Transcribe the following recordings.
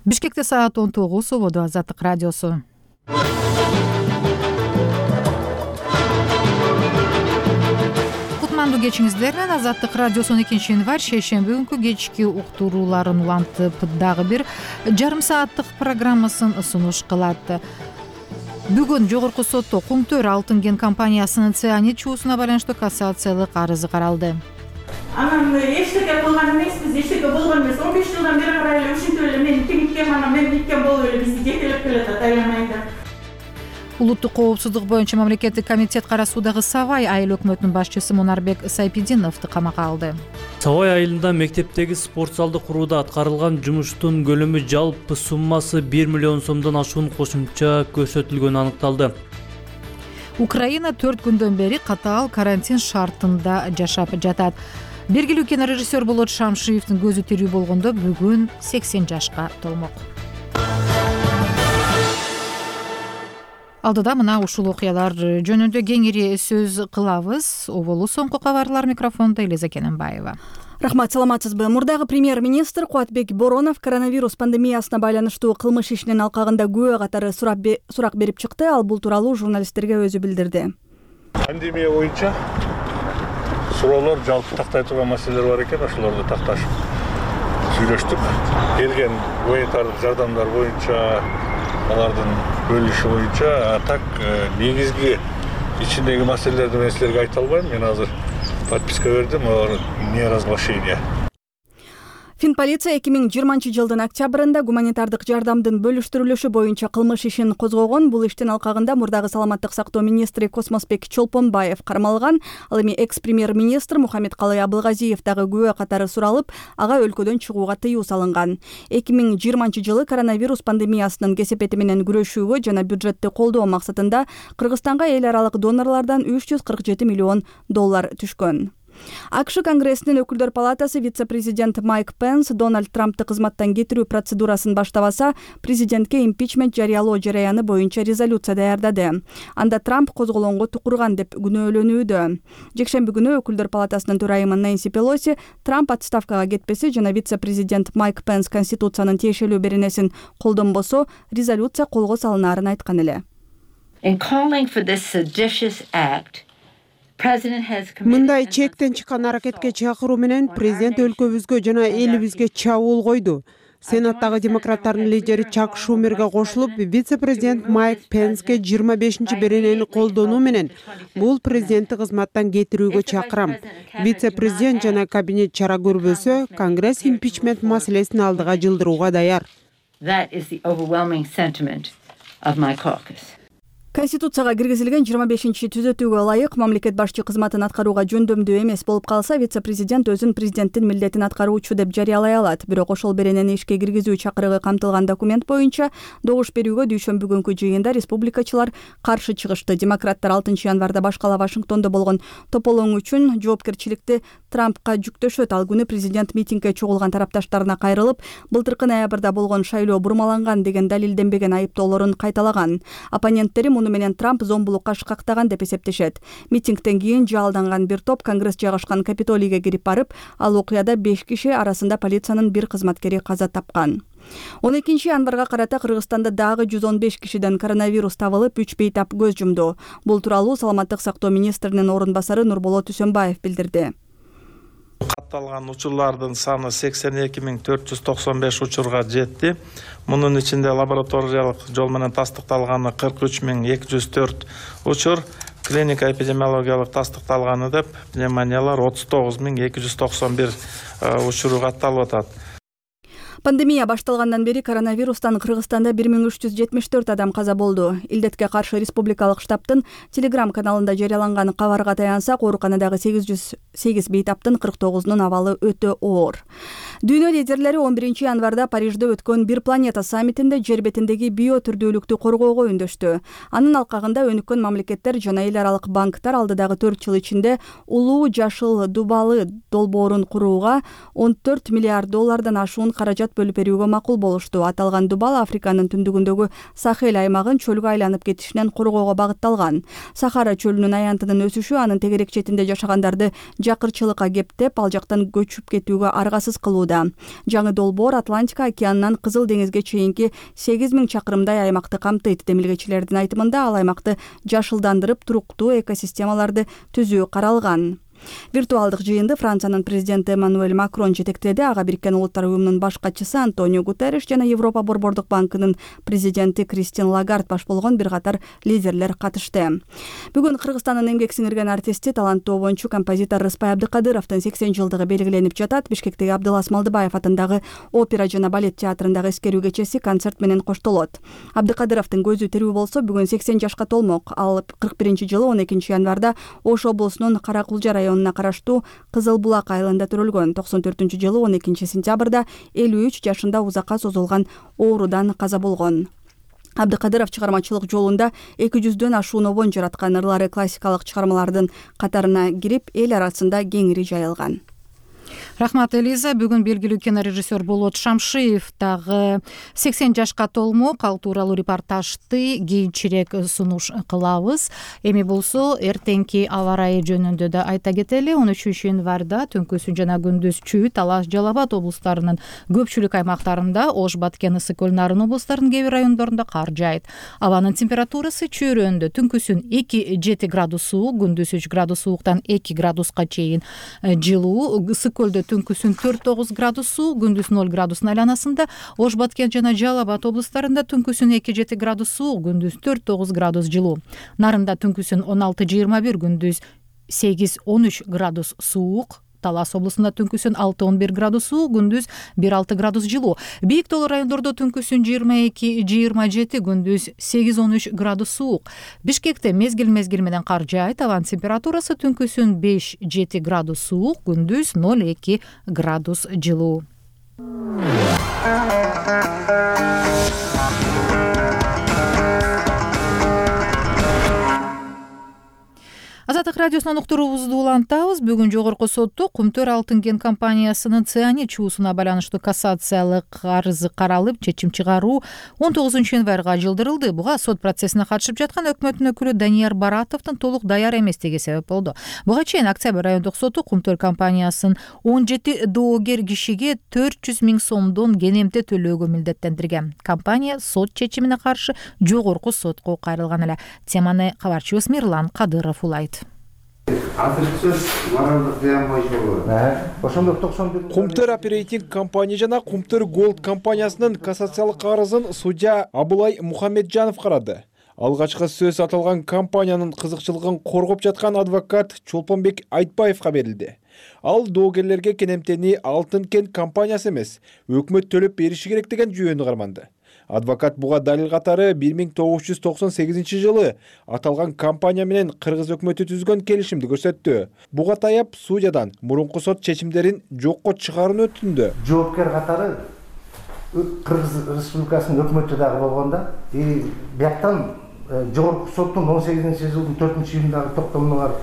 Бишкекте саат 19, Ободо Азаттык радиосу. Кутмандуу кечиңиздер менен Азаттык радиосунун 2-январь шейшемби күнкү кечки уктурууларын улантып дагы бир жарым сааттык программасын сунуш кылат. Бүгүн жогорку сотто Кумтөр Алтын кен компаниясынын цианид чуусуна байланыштуу кассациялык арызы каралды. Анан эчтеке кылган эмеспиз, эчтеке болгон эмес. 15 жылдан бери карай эле ушинтип эле мен тигиткем, анан мен биткен болуп эле бизди жетелеп келатат айланайда. Улуттук коопсуздук боюнча мамлекеттик комитет карасуудагы Савай айыл өкмөтүнүн башчысы Мунарбек Сайпидиновду камакка алды. Савай айылында мектептеги спорт залды курууда аткарылган жумуштун көлөмү жалпы суммасы 1 миллион сомдон ашуун кошумча көрсөтүлгөнү аныкталды. Украина 4 күндөн бери катаал карантин шартында жашап жатат. Бергилүү кинорежиссер Болот Шамшиевдин көзү тирүү болгондо бүгүн 80 жашка толмок. Алдыда мына ушул окуялар жөнүндө кеңири сөз кылабыз. Оболу соңку кабарлар, микрофондо Элиза Кененбаева. Рахмат, саламатсызбы? Мурдагы премьер-министр Кубатбек Боронов коронавирус пандемиясына байланыштуу кылмыш ишинин алкагында күбө катары сурак берип чыкты. Ал бул тууралуу журналисттерге өзү билдирди. Пандемия боюнча суроолор жалпы тактай турган маселелер бар экен, ошолорду такташып сүйлөштүк. Келген гуманитардык жардамдар боюнча, алардын бөлүнүшү боюнча, так негизги ичиндеги маселелерди мен силерге айта албайм. Мен азыр подписка бердим, не разглашение. Финполиция 2020 жылдын октябрында гуманитардык жардамдын бөлүштүрүлүшү боюнча кылмыш ишин козгогон. Бул иштин алкагында мурдагы саламаттык сактоо министри Космосбек Чолпонбаев кармалган. Ал эми экс-премьер-министр Мухаммедкалый Абылгазиев дагы күбө катары суралып, ага өлкөдөн чыгууга тыюу салынган. 2020 жылы коронавирус пандемиясынын кесепети менен күрөшүүгө жана бюджетти колдоо максатында Кыргызстанга эл аралык донорлордон $347 миллион түшкөн. АКШ Конгрессинин өкүлдөр палатасы вице-президент Майк Пенс Дональд Трампты кызматтан кетирүү процедурасын баштабаса, президентке импичмент жарыялоо жараяны боюнча резолюция даярдады. Анда Трамп козголоңго тукурган деп күнөөлөнүүдө. Жекшемби күнү өкүлдөр палатасынын төрайымы Нэнси Пелоси Трамп отставкага кетпеси жана вице-президент Майк Пенс конституциянын тиешелүү беренесин колдонбосо, резолюция колго салынаарын айткан эле. Мындай чектен чыккан аракетке чакыруу менен президент өлкөбүзгө жана элибизге чабуул койду. Сенаттагы демократтардын лидери Чак Шумерге кошулуп, вице-президент Майк Пенске 25 беренени колдонуу менен бул президентти кызматтан кетирүүгө чакырам. Вице-президент жана кабинет чара көрбөсө, Конгресс импичмент маселесин алдыга жылдырууга даяр. Конституцияга киргизилген 25-чи түзөтүүгө ылайык мамлекет башчы кызматын аткарууга жөндөмдүү эмес болуп калса, вице-президент өзүн президенттин милдетин аткаруучу деп жарыялай алат. Бирок ошол беренени ишке киргизүү чакырыгы камтылган документ боюнча добуш берүүгө дүйшөмбү күнкү жыйында республикачылар каршы чыгышты. Демократтар 6-январда башкала Вашингтондо болгон тополоң үчүн жоопкерчиликти Трампка жүктөшөт. Ал күнү президент митингге чогулган тарапташтарына кайрылып, былтыркы ноябрда болгон шайлоо бурмаланган деген далилденбеген айыптоолорун кайталаган. Оппоненттери муну менен Трамп зомбулукка шкактаган деп эсептешет. Митингден кийин жалданган бир топ Конгресс жайгашкан Капитолийге кирип барып, ал окуяда 5 киши арасында полициянын бир кызматкери каза тапкан. 12-январга карата Кыргызстанда дагы 115 кишиден коронавирус табылып, 3 бейтап көз жумду. Бул тууралуу саламаттык сактоо министринин орун басары Нурболот Үсөнбаев билдирди. Катталган учурлардын саны 82.495 учурга жетти. Мунун ичинде лабораториялык жол менен тастыкталганы 43.204 учур, клиника эпидемиологиялык тастыкталганы деп пневмониялар 39.291 учуру катталып атат. Пандемия башталгандан бери коронавирустан Кыргызстанда 1374 адам каза болду. Илдетке каршы республикалык штабтын Telegram каналында жарыяланган кабарга таянсак, ооруканадагы 808 бейтаптын 49-нун абалы өтө оор. Дүйнө лидерлери 11-январда Парижде өткөн Бир планета саммитинде жер бетиндеги биотүрдүүлүктү коргоого үндөштү. Анын алкагында өнүккөн мамлекеттер жана эл аралык банктар алдыдагы 4 жыл ичинде улуу жашыл дубалы долбоорун курууга $14 миллиард ашуун каражат багыт бөлүп берүүгө макул болушту. Аталган дубал Африканын түндүгүндөгү Сахел аймагын чөлгө айланып кетишинен коргоого багытталган. Сахара чөлүнүн аянтынын өсүшү анын тегерек четинде жашагандарды жакырчылыкка кептеп, ал жактан көчүп кетүүгө аргасыз кылууда. Жаңы долбоор Атлантика океанынан Кызыл деңизге чейинки 8000 чакырымдай аймакты камтыйт. Демилгечилердин айтымында ал аймакты жашылдандырып, туруктуу экосистемаларды түзүү каралган. Виртуалдык жыйынды Франциянын президенти Эммануэль Макрон жетектеди. Ага Бириккен Улуттар уюмунун баш катчысы Антонио Гутерриш жана Европа борбордук банкынын президенти Кристин Лагард баш болгон бир катар лидерлер катышты. Бүгүн Кыргызстандын эмгек сиңирген артисти, таланттуу обончу, композитор Рыспай Абдыкадыровдун 80 жылдыгы белгиленип жатат. Бишкектеги Абдылас Малдыбаев атындагы опера жана балет театрындагы эскерүү кечеси концерт менен коштолот. Абдыкадыровдун көзү тирүү болсо, бүгүн 80 жашка толмок. Ал 41-жылы 12 январда Ош облусунун Каракулжа районуна караштуу Кызыл Булак айылында төрөлгөн. 94-жылы 12 сентябрда 53 жашында узакка созулган оорудан каза болгон. Абдыкадыров чыгармачылык жолунда 200дөн ашуун обон жараткан, ырлары классикалык чыгармалардын катарына кирип, эл арасында кеңири жайылган. Рахмат, Элиза. Бүгүн белгилүү кинорежиссер Болот Шамшиев дагы 80 жашка толмок. Ал тууралуу репортажды кийинчерээк сунуш кылабыз. Эми болсо эртеңки аба ырайы жөнүндө да айта кетели. 13 январда түнкүсүн жана күндүз Чүй, Талас, Жалал Абад облустарынын көпчүлүк аймактарында, Ош, Баткен, Ысык-Көл, Нарын облустарынын кээ бир райондорунда кар жаайт. Абанын температурасы чөйрөндө түнкүсүн 2-7 градус суук, күндүз 3 градус сууктан 2 градуска чейин жылуу. Ысык-Көлдө түнкүсүн 4-9 градус суук, күндүз 0 градустун айланасында. Ош, Баткен жана Жалал Абад облустарында түнкүсүн 2-7 градус суук, күндүз 4-9 градус жылуу. Нарында түнкүсүн 16-21, күндүз 8-13 градус суук. Талас облусунда түнкүсүн 6-11 градус суук, күндүз 1-6 градус жылуу. Бийик тоолуу райондордо түнкүсүн 22-27, күндүз 8-13 градус суук. Бишкекте мезгил менен кар жаайт. Абанын температурасы түнкүсүн 5-7 градус суук, күндүз 0-2 градус жылуу. Азаттык радиосунан уктуруубузду улантабыз. Бүгүн жогорку сотто Кумтөр Алтын кен компаниясынын цианид чуусуна байланыштуу кассациялык арызы каралып, чечим чыгаруу 19 январга жылдырылды. Буга сот процессине катышып жаткан өкмөттүн өкүлү Данияр Баратовдун толук даяр эместиги себеп болду. Буга чейин Октябрь райондук соту Кумтөр компаниясын 17 доогер кишиге 400 000 сомдон кенемте төлөөгө милдеттендирген. Компания сот чечимине каршы жогорку сотко кайрылган эле. Теманы кабарчыбыз Мирлан Кадыров улайт. Азыркы сөз моралдык зыян боюнча болот. Ошондо 91 Кумтөр оперейтинг компания жана Кумтөр Голд компаниясынын кассациялык арызын судья Абылай Мухамеджанов карады. Алгачкы сөз аталган компаниянын кызыкчылыгын коргоп жаткан адвокат Чолпонбек Айтбаевга берилди. Ал доогерлерге кенемтени Алтын кен компаниясы эмес, өкмөт төлөп бериши керек деген жүйөнү карманды. Адвокат буга далил катары 1998 жылы аталган компания менен Кыргыз өкмөтү түзгөн келишимди көрсөттү. Буга таяп судьядан мурунку сот чечимдерин жокко чыгарууну өтүндү. Жоопкер катары Кыргыз Республикасынын өкмөтү дагы болгондо, бияктан жогорку соттун 18 жылдын 4-июндагы токтому бар,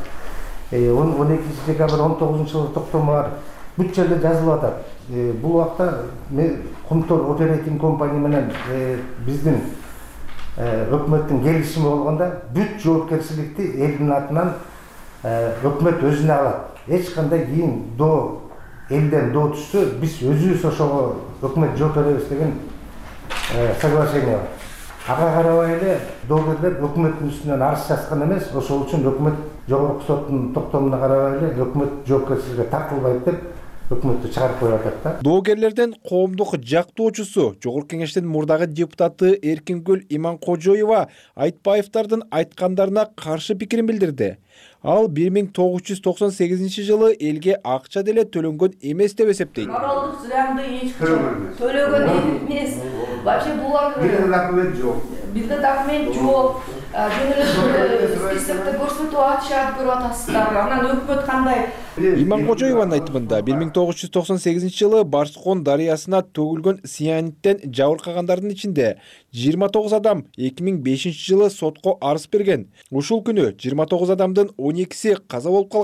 12 декабрь 19 жылы токтому бар. Бүт жерде жазылып атат. Бул убакта Кумтөр оперейтинг компания менен биздин өкмөттүн келишими болгондо, бүт жоопкерчиликти элдин атынан өкмөт өзүнө алат. Эч кандай кийин элден доо түшсө, биз өзүбүз ошого өкмөт жооп беребиз деген соглашение бар. Ага карабай эле доогерлер өкмөттүн үстүнөн арыз жазган эмес, ошол үчүн өкмөт жогорку соттун токтомуна карабай эле өкмөт жоопкерчиликке тартылбайт деп өкмөттү чыгарып коюп атат да. Доогерлерден коомдук жактоочусу, Жогорку Кеңештин мурдагы депутаты Эркингүл Иманкожоева Айтбаевдардын айткандарына каршы пикирин билдирди. Ал 1998 жылы элге акча деле төлөнгөн эмес деп эсептейт. Моралдык зыянды эч качан төлөгөн эмес. Вообще булар документ жок. Бизде документ жок. Списокто көрсөтүп атышат, көрүп атасыздар. Анан өкмөт кандай? Иманкожоеванын айтымында 1998 жылы Барскон дарыясына төгүлгөн цианиттен жабыркагандардын ичинде 29 адам 2005 жылы сотко арыз берген. Ушул күнү 29 адамдын 12си каза болуп калган.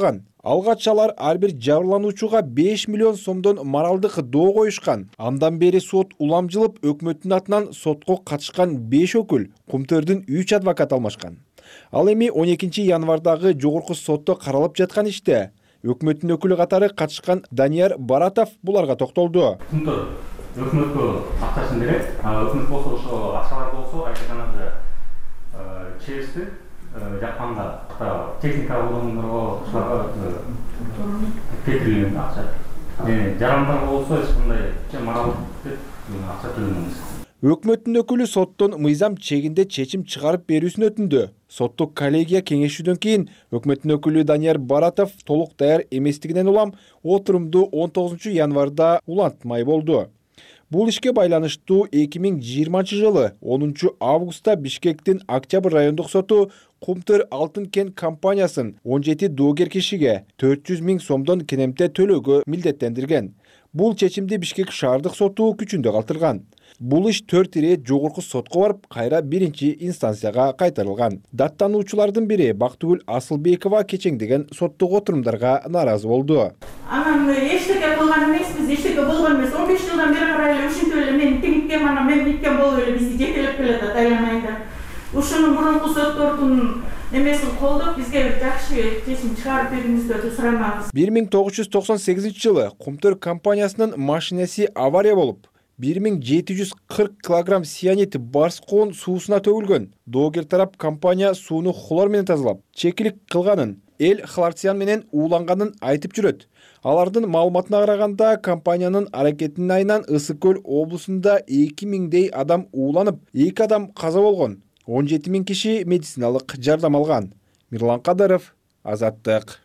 Алгач алар ар бир жабырлануучуга 5 миллион сомдон моралдык доо коюшкан. Андан бери сот уламжылып, өкмөттүн атынан сотко катышкан 5 өкүл, Кумтөрдүн 3 адвокат алмашкан. Ал эми 12 январдагы жогорку сотто каралып жаткан иште өкмөттүн өкүлү катары катышкан Данияр Баратов буларга токтолду. Кумтөр өкмөткө акчасын берет. Өкмөт болсо ошо акчалар болсо жанагы чебисти жапканда техника колдонгондорго ушуларга кетирилген акча. Жарандар болсо эч кандай моралдык деп акча төлөнөбүз. Өкмөттүн өкүлү соттон мыйзам чегинде чечим чыгарып берүүсүн өтүндү. Соттук коллегия кеңешүүдөн кийин өкмөттүн өкүлү Данияр Баратов толук даяр эместигинен улам отурумду 19 январда улантмай болду. Бул ишке байланыштуу 2020 жылы 10 августта Бишкектин Октябрь райондук соту Кумтөр Алтын кен компаниясын 17 доогер кишиге 400 000 сомдон кенемте төлөөгө милдеттендирген. Бул чечимди Бишкек шаардык соту күчүндө калтырган. Бул иш 4 ирет жогорку сотко барып, кайра 1 инстанцияга кайтарылган. Даттануучулардын бири Бактыгүл Асылбекова кечеңдеген соттук отурумдарга нааразы болду. Анан эчтеке кылган эмеспиз, эчтеке болгон эмес. 15 жылдан бери карай эле ушинтип эле мен теңиккем, анан мен биткем болуп эле бизди жетелеп келатат айланайда. Ушунун мурунку соттордун эмесин колдоп, бизге бир жакшы чечим чыгарып бериңиздерди суранабыз. 1998 жылы Кумтөр компаниясынын машинеси авария болуп, 1740 килограмм сианид барс коон суусуна төгүлгөн. Доогер тарап компания сууну хлор менен тазалап, чекилик кылганын, эл хлорциан менен ууланганын айтып жүрөт. Алардын маалыматына караганда, компаниянын аракетинин айынан Ысык Көл облусунда 2000дей адам ууланып, 2 адам каза болгон. 17 000 киши медициналык жардам алган. Мирлан Кадыров, Азаттык.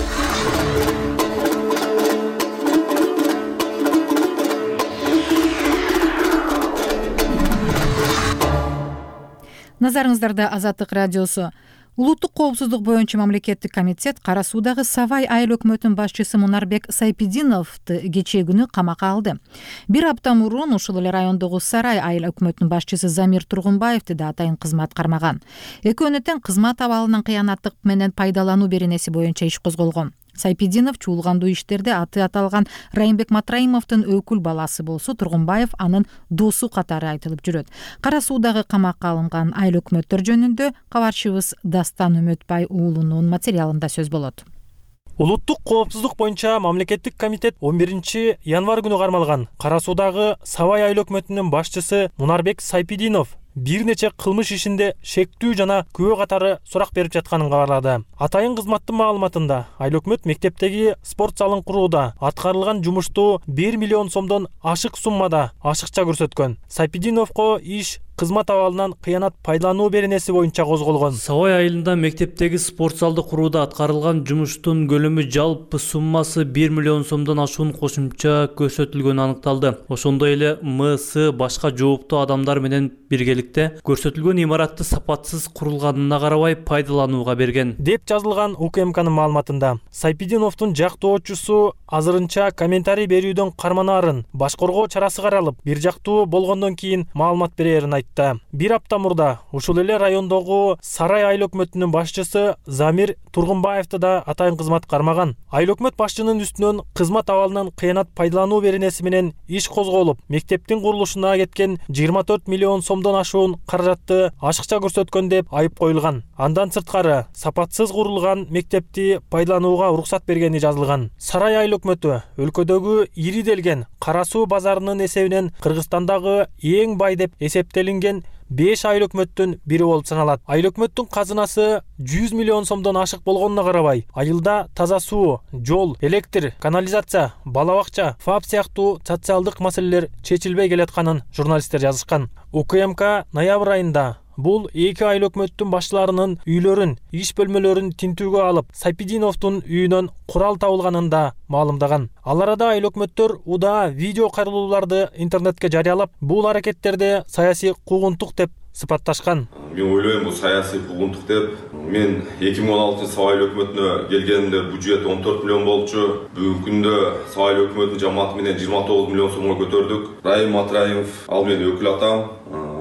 Назарыңыздарда Азаттык радиосу. Улуттук коопсуздук боюнча мамлекеттик комитет Кара Суудагы Савай айыл өкмөтүнүн башчысы Мунарбек Сайпидиновду кечээ күнү камакка алды. Бир апта мурун ушул эле райондогу Сарай айыл өкмөтүнүн башчысы Замир Тургунбаевди да атайын кызмат кармаган. Экөөнү тең кызмат абалынан кыянаттык менен пайдалануу беренеси боюнча иш козголгон. Сайпидинов чуулгандуу иштерде аты аталган Райымбек Матраимовдун өкүл баласы болсо, Тургунбаев анын досу катары айтылып жүрөт. Кара Суудагы камакка алынган айыл өкмөттөр жөнүндө кабарчыбыз Дастан Үмөтбай уулунун материалында сөз болот. Улуттук коопсуздук боюнча мамлекеттик комитет 11 январь күнү кармалган Кара Суудагы Савай айыл өкмөтүнүн башчысы Мунарбек Сайпидинов бир нече кылмыш ишинде шектүү жана күбө катары сурак берип жатканын кабарлады. Атайын кызматтын маалыматында айыл өкмөт мектептеги спорт залын курууда аткарылган жумушту 1 миллион сомдон ашык суммада ашыкча көрсөткөн. Сайпидиновго иш кызмат абалынан кыянат пайдалануу беренеси боюнча козголгон. Савай айылында мектептеги спорт залды курууда аткарылган жумуштун көлөмү жалпы суммасы 1 миллион сомдон ашуун кошумча көрсөтүлгөнү аныкталды. Ошондой эле МС башка жооптуу адамдар менен биргеликте көрсөтүлгөн имаратты сапатсыз курулганына карабай пайдаланууга берген деп жазылган УКМКнын маалыматында. Сайпидиновдун жактоочусу азырынча комментарий берүүдөн карманаарын, башкаргоо чарасы каралып, бир жактуу болгондон кийин маалымат берерин айтты. Бир апта мурда ушул эле райондогу Сарай айыл өкмөтүнүн башчысы Замир Тургунбаевди да атайын кызмат кармаган. Айыл өкмөт башчынын үстүнөн кызмат абалынан кыянат пайдалануу беренеси менен иш козголуп, мектептин курулушуна кеткен 24 миллион сомдон ашуун каражатты ашыкча көрсөткөн деп айып коюлган. Андан сырткары сапатсыз курулган мектепти пайдаланууга уруксат бергени жазылган. Сарай айыл өкмөтү өлкөдөгү ириделген Кара Суу базарынын эсебинен Кыргызстандагы эң бай деп эсептелинген 5 айыл өкмөттүн бири болуп саналат. Айыл өкмөттүн казынасы 100 миллион сомдон ашык болгонуна карабай, айылда таза суу, жол, электр, канализация, бала бакча, ФАП сыяктуу социалдык маселелер чечилбей келатканын журналисттер жазышкан. УКМК ноябрь айында бул эки айыл өкмөттүн башчыларынын үйлөрүн, иш бөлмөлөрүн тинтүүгө алып, Сайпидиновдун үйүнөн курал табылганын да маалымдаган. Ал арада айыл өкмөттөр удаа видео кайрылууларды интернетке жарыялап, бул аракеттерди саясий куугунтук деп сыпатташкан. Мен ойлойм, бул саясий куугунтук деп. Мен 2016 Савай өкмөтүнө келгенимде бюджет 14 миллион болчу. Бүгүнкү күндө Савай өкмөтүнүн жамааты менен 29 миллион сомго көтөрдүк. Райым Матраимов ал менин өкүл атам.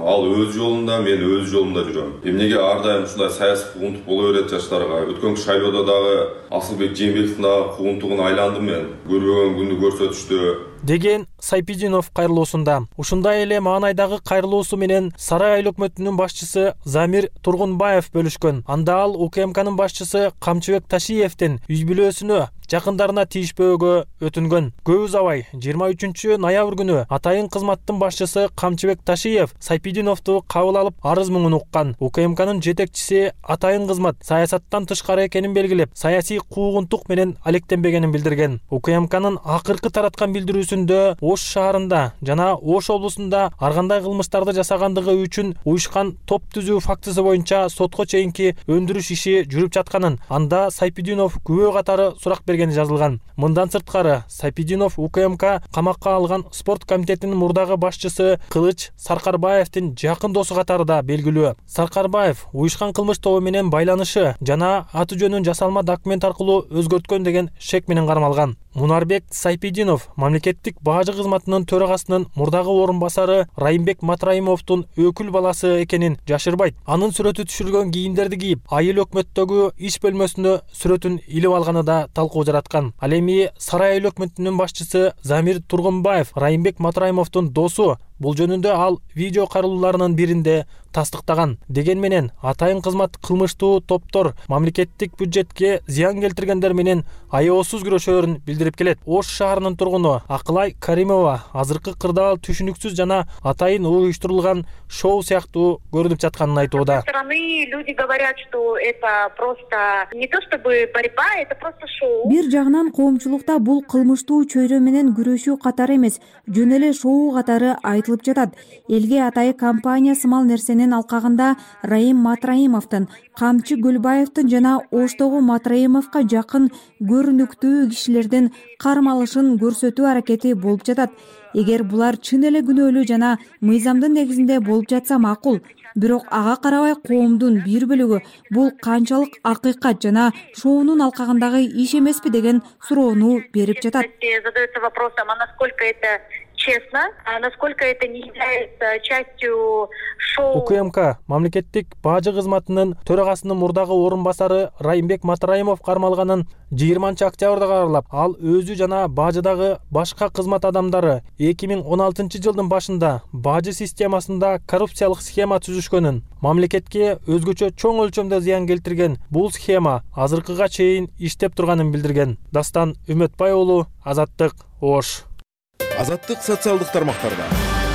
Ал өз жолунда, мен өз жолумда жүрөм. Эмнеге ар дайым ушундай саясий куугунтук боло берет жаштарга? Өткөн шайлоодо дагы Асылбек Жээнбековдун дагы куугунтугун айландым мен. Көрбөгөн күндү көрсөтүштү деген Сайпидинов кайрылуусунда. Ушундай эле маанайдагы кайрылуусу менен Сарай айыл өкмөтүнүн башчысы Замир Тургунбаев бөлүшкөн. Анда ал УКМКнын башчысы Камчыбек Ташиевдин үз бүлөсүнө жакындарына тийишпөөгө өтүнгөн. Көп узабай 23 ноябрь күнү атайын кызматтын башчысы Камчыбек Ташиев Сайпидиновду кабыл алып арыз муңун уккан. УКМКнын жетекчиси атайын кызмат саясаттан тышкары экенин белгилеп, саясий куугунтук менен алектенбегенин билдирген. УКМКнын акыркы тараткан билдирүүсүндө Ош шаарында жана Ош облусунда ар кандай кылмыштарды жасагандыгы үчүн уюшкан топ түзүү фактысы боюнча сотко чейинки өндүрүш иши жүрүп жатканын, анда Сайпидинов күбө катары сурак бергени жазылган. Мындан сырткары Сайпидинов УКМК камакка алган спорт комитетинин мурдагы башчысы Кылыч Саркарбаевдин жакын досу катарында белгилүү. Саркарбаев уюшкан кылмыш тобу менен байланышы жана аты жөнүн жасалма документ аркылуу өзгөрткөн деген шек менен кармалган. Мунарбек Сайпидинов мамлекеттик бажы кызматынын төрагасынын мурдагы орун басары Райымбек Матраимовдун өкүл баласы экенин жашырбайт. Анын сүрөтү түшүрүлгөн кийимдерди кийип, айыл өкмөттөгү иш бөлмөсүнө сүрөтүн илип алганы да талкуу жараткан. Ал эми Сарай айыл өкмөтүнүн башчысы Замир Тургунбаев Райымбек Матраимовдун досу. Бул жөнүндө ал видео кайрылууларынын биринде тастыктаган. Деген менен атайын кызмат кылмыштуу топтор мамлекеттик бюджетке зыян келтиргендер менен аеосуз күрөшөөрүн билдирип келет. Ош шаарынын тургуну Акылай Каримова азыркы кырдаал түшүнүксүз жана атайын уюштурулган шоу сыяктуу көрүнүп жатканын айтууда. Со стороны люди говорят, что это просто не то чтобы борьба, это просто шоу. Бир жагынан коомчулукта бул кылмыштуу чөйрө менен күрөшүү катары эмес, жөн эле шоу катары айтылып жатат. Элге атайы компания сымал нерсенин алкагында Райым Матраимовдун, Камчы Гүлбаевдин жана Оштогу Матраимовго жакын көрүнүктүү кишилердин кармалышын көрсөтүү аракети болуп жатат. Эгер булар чын эле күнөөлүү жана мыйзамдын негизинде болуп жатса макул. Бирок ага карабай коомдун бир бөлүгү бул канчалык акыйкат жана шоунун алкагындагы иш эмеспи деген суроону берип жатат. Задается вопросом, а насколько это честно, а насколько это не является частью шоу. УКМК мамлекеттик бажы кызматынын төрагасынын мурдагы орун басары Райымбек Матраимов кармалганын 20 октябрда кабарлап, ал өзү жана бажыдагы башка кызмат адамдары 2016 жылдын башында бажы системасында коррупциялык схема түзүшкөнүн, мамлекетке өзгөчө чоң өлчөмдө зыян келтирген бул схема азыркыга чейин иштеп турганын билдирген. Дастан Үмөтбай уулу, Азаттык, Ош. Азаттык социалдык тармактарда.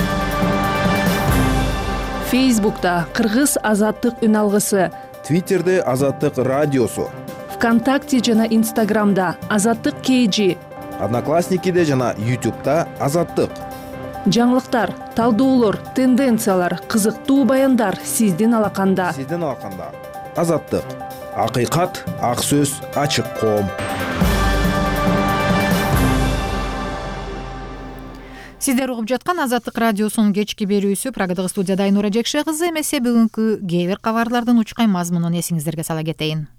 Фейсбукта Кыргыз Азаттык үн алгысы, Твиттерде Азаттык радиосу, ВКонтакте жана Инстаграмда Азаттык KG, Одноклассникиде жана YouTube'да Азаттык. Жаңылыктар, талдоолор, тенденциялар, кызыктуу баяндар сиздин алаканда. Азаттык. Акыйкат, ак сөз, ачык коом. Сиздер угуп жаткан Азаттык радиосунун кечки берүүсү. Прагадагы студияда Айнура Жекше кызы. Эмесе бүгүнкү кээ бир кабарлардын учкай мазмунун эсиңиздерге сала кетейин.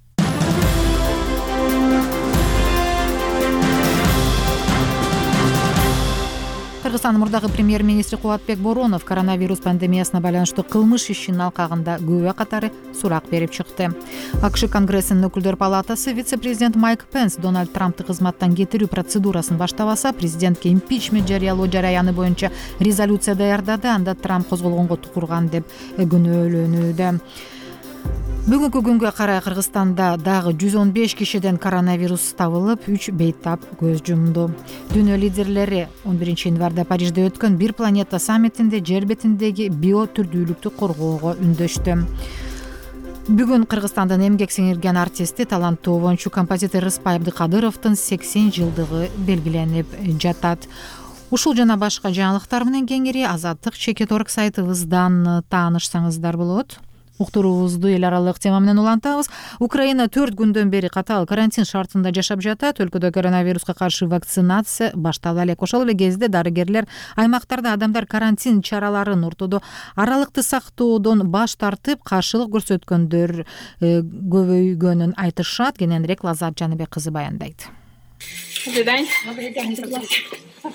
Кыргызстандын мурдагы премьер-министри Кубатбек Боронов коронавирус пандемиясына байланыштуу кылмыш ишинин алкагында күбө катары сурак берип чыкты. АКШ Конгрессинин өкүлдөр палатасы вице-президент Майк Пенс Дональд Трампты кызматтан кетирүү процедурасын баштабаса, президентке импичмент жарыялоо жараяны боюнча резолюция даярдады. Анда Трамп козголгонго тукурган деп күнөөлөнүүдө. Бүгүнкү күнгө карай Кыргызстанда дагы 115 кишиден коронавирус табылып, 3 бейтап көз жумду. Дүйнө лидерлери 11 январда Парижде өткөн Бир планета саммитинде жер бетиндеги биотүрдүүлүктү коргоого үндөштү. Бүгүн Кыргызстандын эмгек сиңирген артисти, таланттуу обончу композитор Рыспай Абдыкадыровдун 80 жылдыгы белгиленип жатат. Ушул жана башка жаңылыктар менен кеңири Азаттык Чекит орг сайтыбыздан таанышсаңыздар болот. Уктуруубузду эл аралык тема менен улантабыз. Украина 4 күндөн бери катаал карантин шартында жашап жатат. Өлкөдө коронавируска каршы вакцинация башталып элек. Ошол эле кезде дарыгерлер аймактарда адамдар карантин чараларын ортодо аралыкты сактоодон баш тартып, каршылык көрсөткөндөр көбөйгөнүн айтышат. Кененирээк Лаззат Жаныбек кызы баяндайт.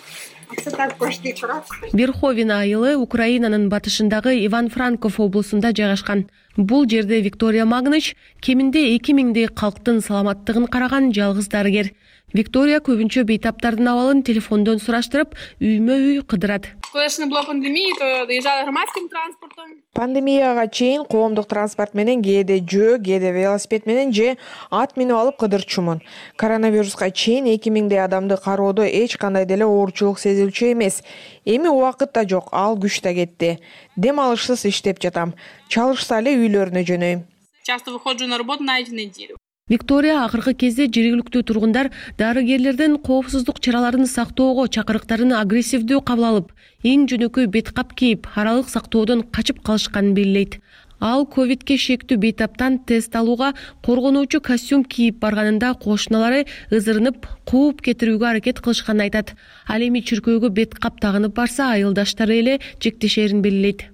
Верховина айылы Украинанын батышындагы Иван-Франков облусунда жайгашкан. Бул жерде Виктория Магныч кеминде 2000дей калктын саламаттыгын караган жалгыз дарыгер. Виктория көбүнчө бейтаптардын абалын телефондон сураштырып, үймө-үй кыдырат. Коли не було пандемії, то доїжджали громадським транспортом. Пандемияга чейин коомдук транспорт менен кээде жөө, кээде велосипед менен же ат минип алып кыдырчумун. Коронавируска чейин 2000дей адамды кароодо эч кандай деле оорчулук сезилчү эмес. Эми убакыт да жок, ал күч да кетти. Дем алышсыз иштеп жатам. Чалышса эле үйлөрүнө жөнөйм. Часто выходжу на работу навіть в неделю. Виктория акыркы кезде жергиликтүү тургундар дарыгерлерден коопсуздук чараларын сактоого чакырыктарын агрессивдүү кабыл алып, эң жөнөкөй беткап кийип, аралык сактоодон качып калышканын белгилейт. Ал ковидке шектүү бейтаптан тест алууга коргонуучу костюм кийип барганында кошуналары ызырынып, кууп кетирүүгө аракет кылышканын айтат. Ал эми чиркөөгө беткап тагынып барса, айылдаштары эле жектешерин белгилейт.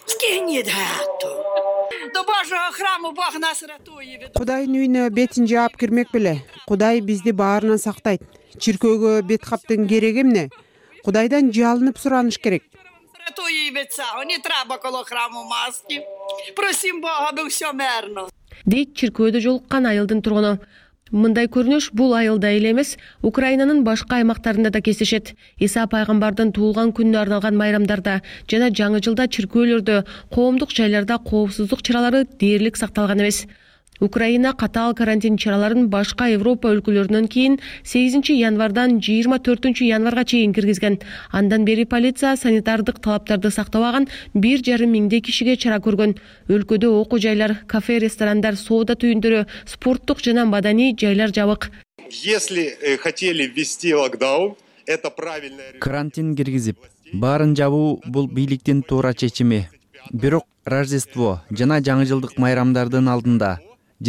До Божьего храма Бог нас рятует. Кудайдын үйүнө бетин жаап кирмек беле. Кудай бизди баарынан сактайт. Чиркөөгө бет каптын кереги эмне? Кудайдан жалынып сураныш керек. Рятуется, не треба коло храму маски. Просим Бога, бы все мирно. Дейт чиркөөдө жолуккан айылдын тургуну. Мындай көрүнүш бул айылда эле эмес, Украинанын башка аймактарында да кездешет. Иса пайгамбардын туулган күнүнө арналган майрамдарда жана жаңы жылда чиркөөлөрдө, коомдук жайларда коопсуздук чаралары дээрлик сакталган эмес. Украина катаал карантин чараларын башка Европа өлкөлөрүнөн кийин 8 январдан 24 январга чейин киргизген. Андан бери полиция санитардык талаптарды сактабаган 1,5 миңдей кишиге чара көргөн. Өлкөдө окуу жайлар, кафе, ресторандар, соода түйүндөрү, спорттук жана маданий жайлар жабык. Если хотели ввести локдаун, это правильное решение. Карантин киргизип, баарын жабуу бул бийликтин туура чечими. Бирок Рождество жана жаңы жылдык майрамдардын алдында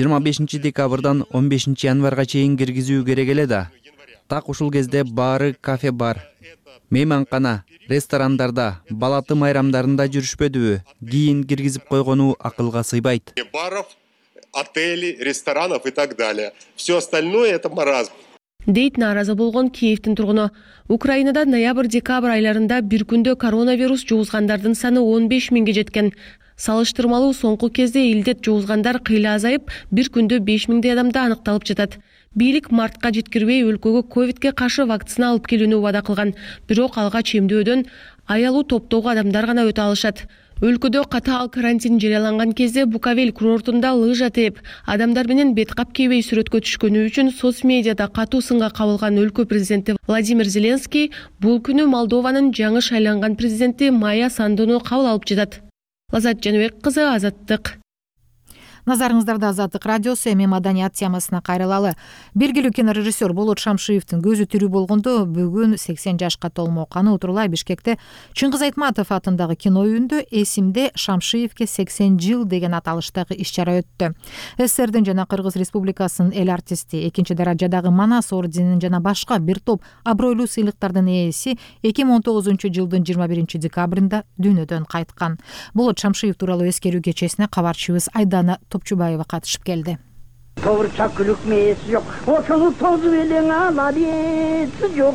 25 декабрдан 15 январга чейин киргизүү керек эле да. Так ушул кезде баары кафе бар. Мейманкана, ресторандарда, балаты майрамдарында жүрүшпөдүбү? Кийин киргизип койгону акылга сыйбайт. Баров, отелей, ресторанов и так далее. Все остальное это маразм. Дейт нааразы болгон Киевтин тургуну. Украинада ноябрь-декабрь айларында бир күндө коронавирус жугузгандардын саны 15 миңге жеткен. Салыштырмалуу соңку кезде илдет жугузгандар кыйла азайып, бир күндө 5 миңдей адамда аныкталып жатат. Бийлик мартка жеткирбей өлкөгө ковидке каршы вакцина алып келүүнү убада кылган. Бирок алгач эмдөөдөн аялуу топтогу адамдар гана өтө алышат. Өлкөдө катаал карантин жарыяланган кезде Буковель курортунда лыжа тээп, адамдар менен беткап кийбей сүрөткө түшкөнү үчүн соц медиада катуу сынга кабылган өлкө президенти Владимир Зеленский бул күнү Молдованын жаңы шайланган президенти Майя Сандуну кабыл алып жатат. Лазат Жаныбек кызы, Азаттык. Назарыңыздарда Азаттык радиосу эми маданият темасына кайрылалы. Белгилүү кинорежиссер Болот Шамшиевдин көзү тирүү болгондо бүгүн 80 жашка толмок. Аны утурлай Бишкекте Чыңгыз Айтматов атындагы кино үйүндө эсимде Шамшиевке 80 жыл деген аталыштагы иш-чара өттү. СССРдин жана Кыргыз Республикасынын эл артисти, экинчи даражадагы Манас орденинин жана башка бир топ абройлуу сыйлыктардын ээси 2019 жылдын 21 декабрында дүйнөдөн кайткан. Болот Шамшиев тууралуу эскерүү кечесине кабарчыбыз Айдана Топчубаева катышып келди. Тобурчак күлүк мээси жок. Ошону тозуп элең алабети жок.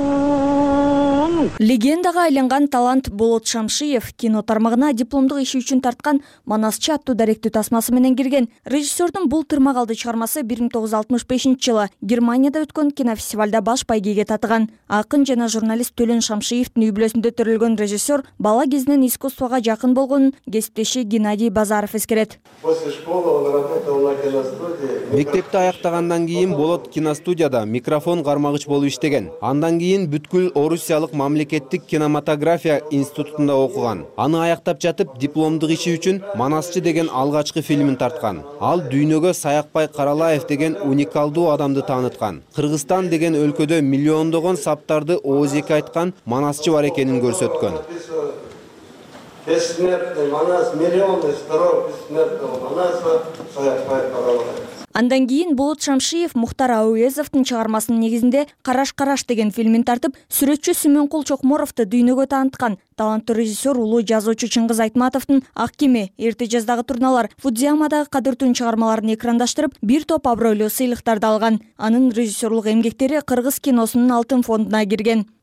Легендага айланган талант Болот Шамшиев кино тармагына дипломдук иши үчүн тарткан Манасчы аттуу даректүү тасмасы менен кирген. Режиссердун бул тырмагалды чыгармасы 1965 жылы Германияда өткөн кинофестивалда баш байгеге татыган. Акын жана журналист Төлөн Шамшиевдин үй бүлөсүндө төрөлгөн режиссер бала кезинен искусствого жакын болгонун кесиптеши Геннадий Базаров эскерет. После школы он работал на киностудии. Мектепти аяктагандан кийин Болот киностудияда микрофон кармагыч болуп иштеген. Андан кийин бүткүл Орусиялык мамлекеттик кинематография институтунда окуган. Аны аяктап жатып дипломдук иши үчүн Манасчы деген алгачкы фильмин тарткан. Ал дүйнөгө Саякбай Каралаев деген уникалдуу адамды тааныткан. Кыргызстан деген өлкөдө миллиондогон саптарды ооз-эки айткан Манасчы бар экенин көрсөткөн. Бессмертный Манас, миллионный здоров бессмертного Манаса Саякбай Каралаев. Андан кийин Болот Шамшиев Мухтар Ауезовдун чыгармасынын негизинде Караш деген фильмин тартып, сүрөтчү Сүмөнкул Чокморовду дүйнөгө тааныткан. Таланттуу режиссер улуу жазуучу Чыңгыз Айтматовдун Ак кеме, Эрте жаздагы турналар, Фудзиямадагы кадыртуун чыгармаларын экрандаштырып, бир топ абройлуу сыйлыктарды алган. Анын режиссерлук эмгектери кыргыз киносунун алтын фондуна кирген.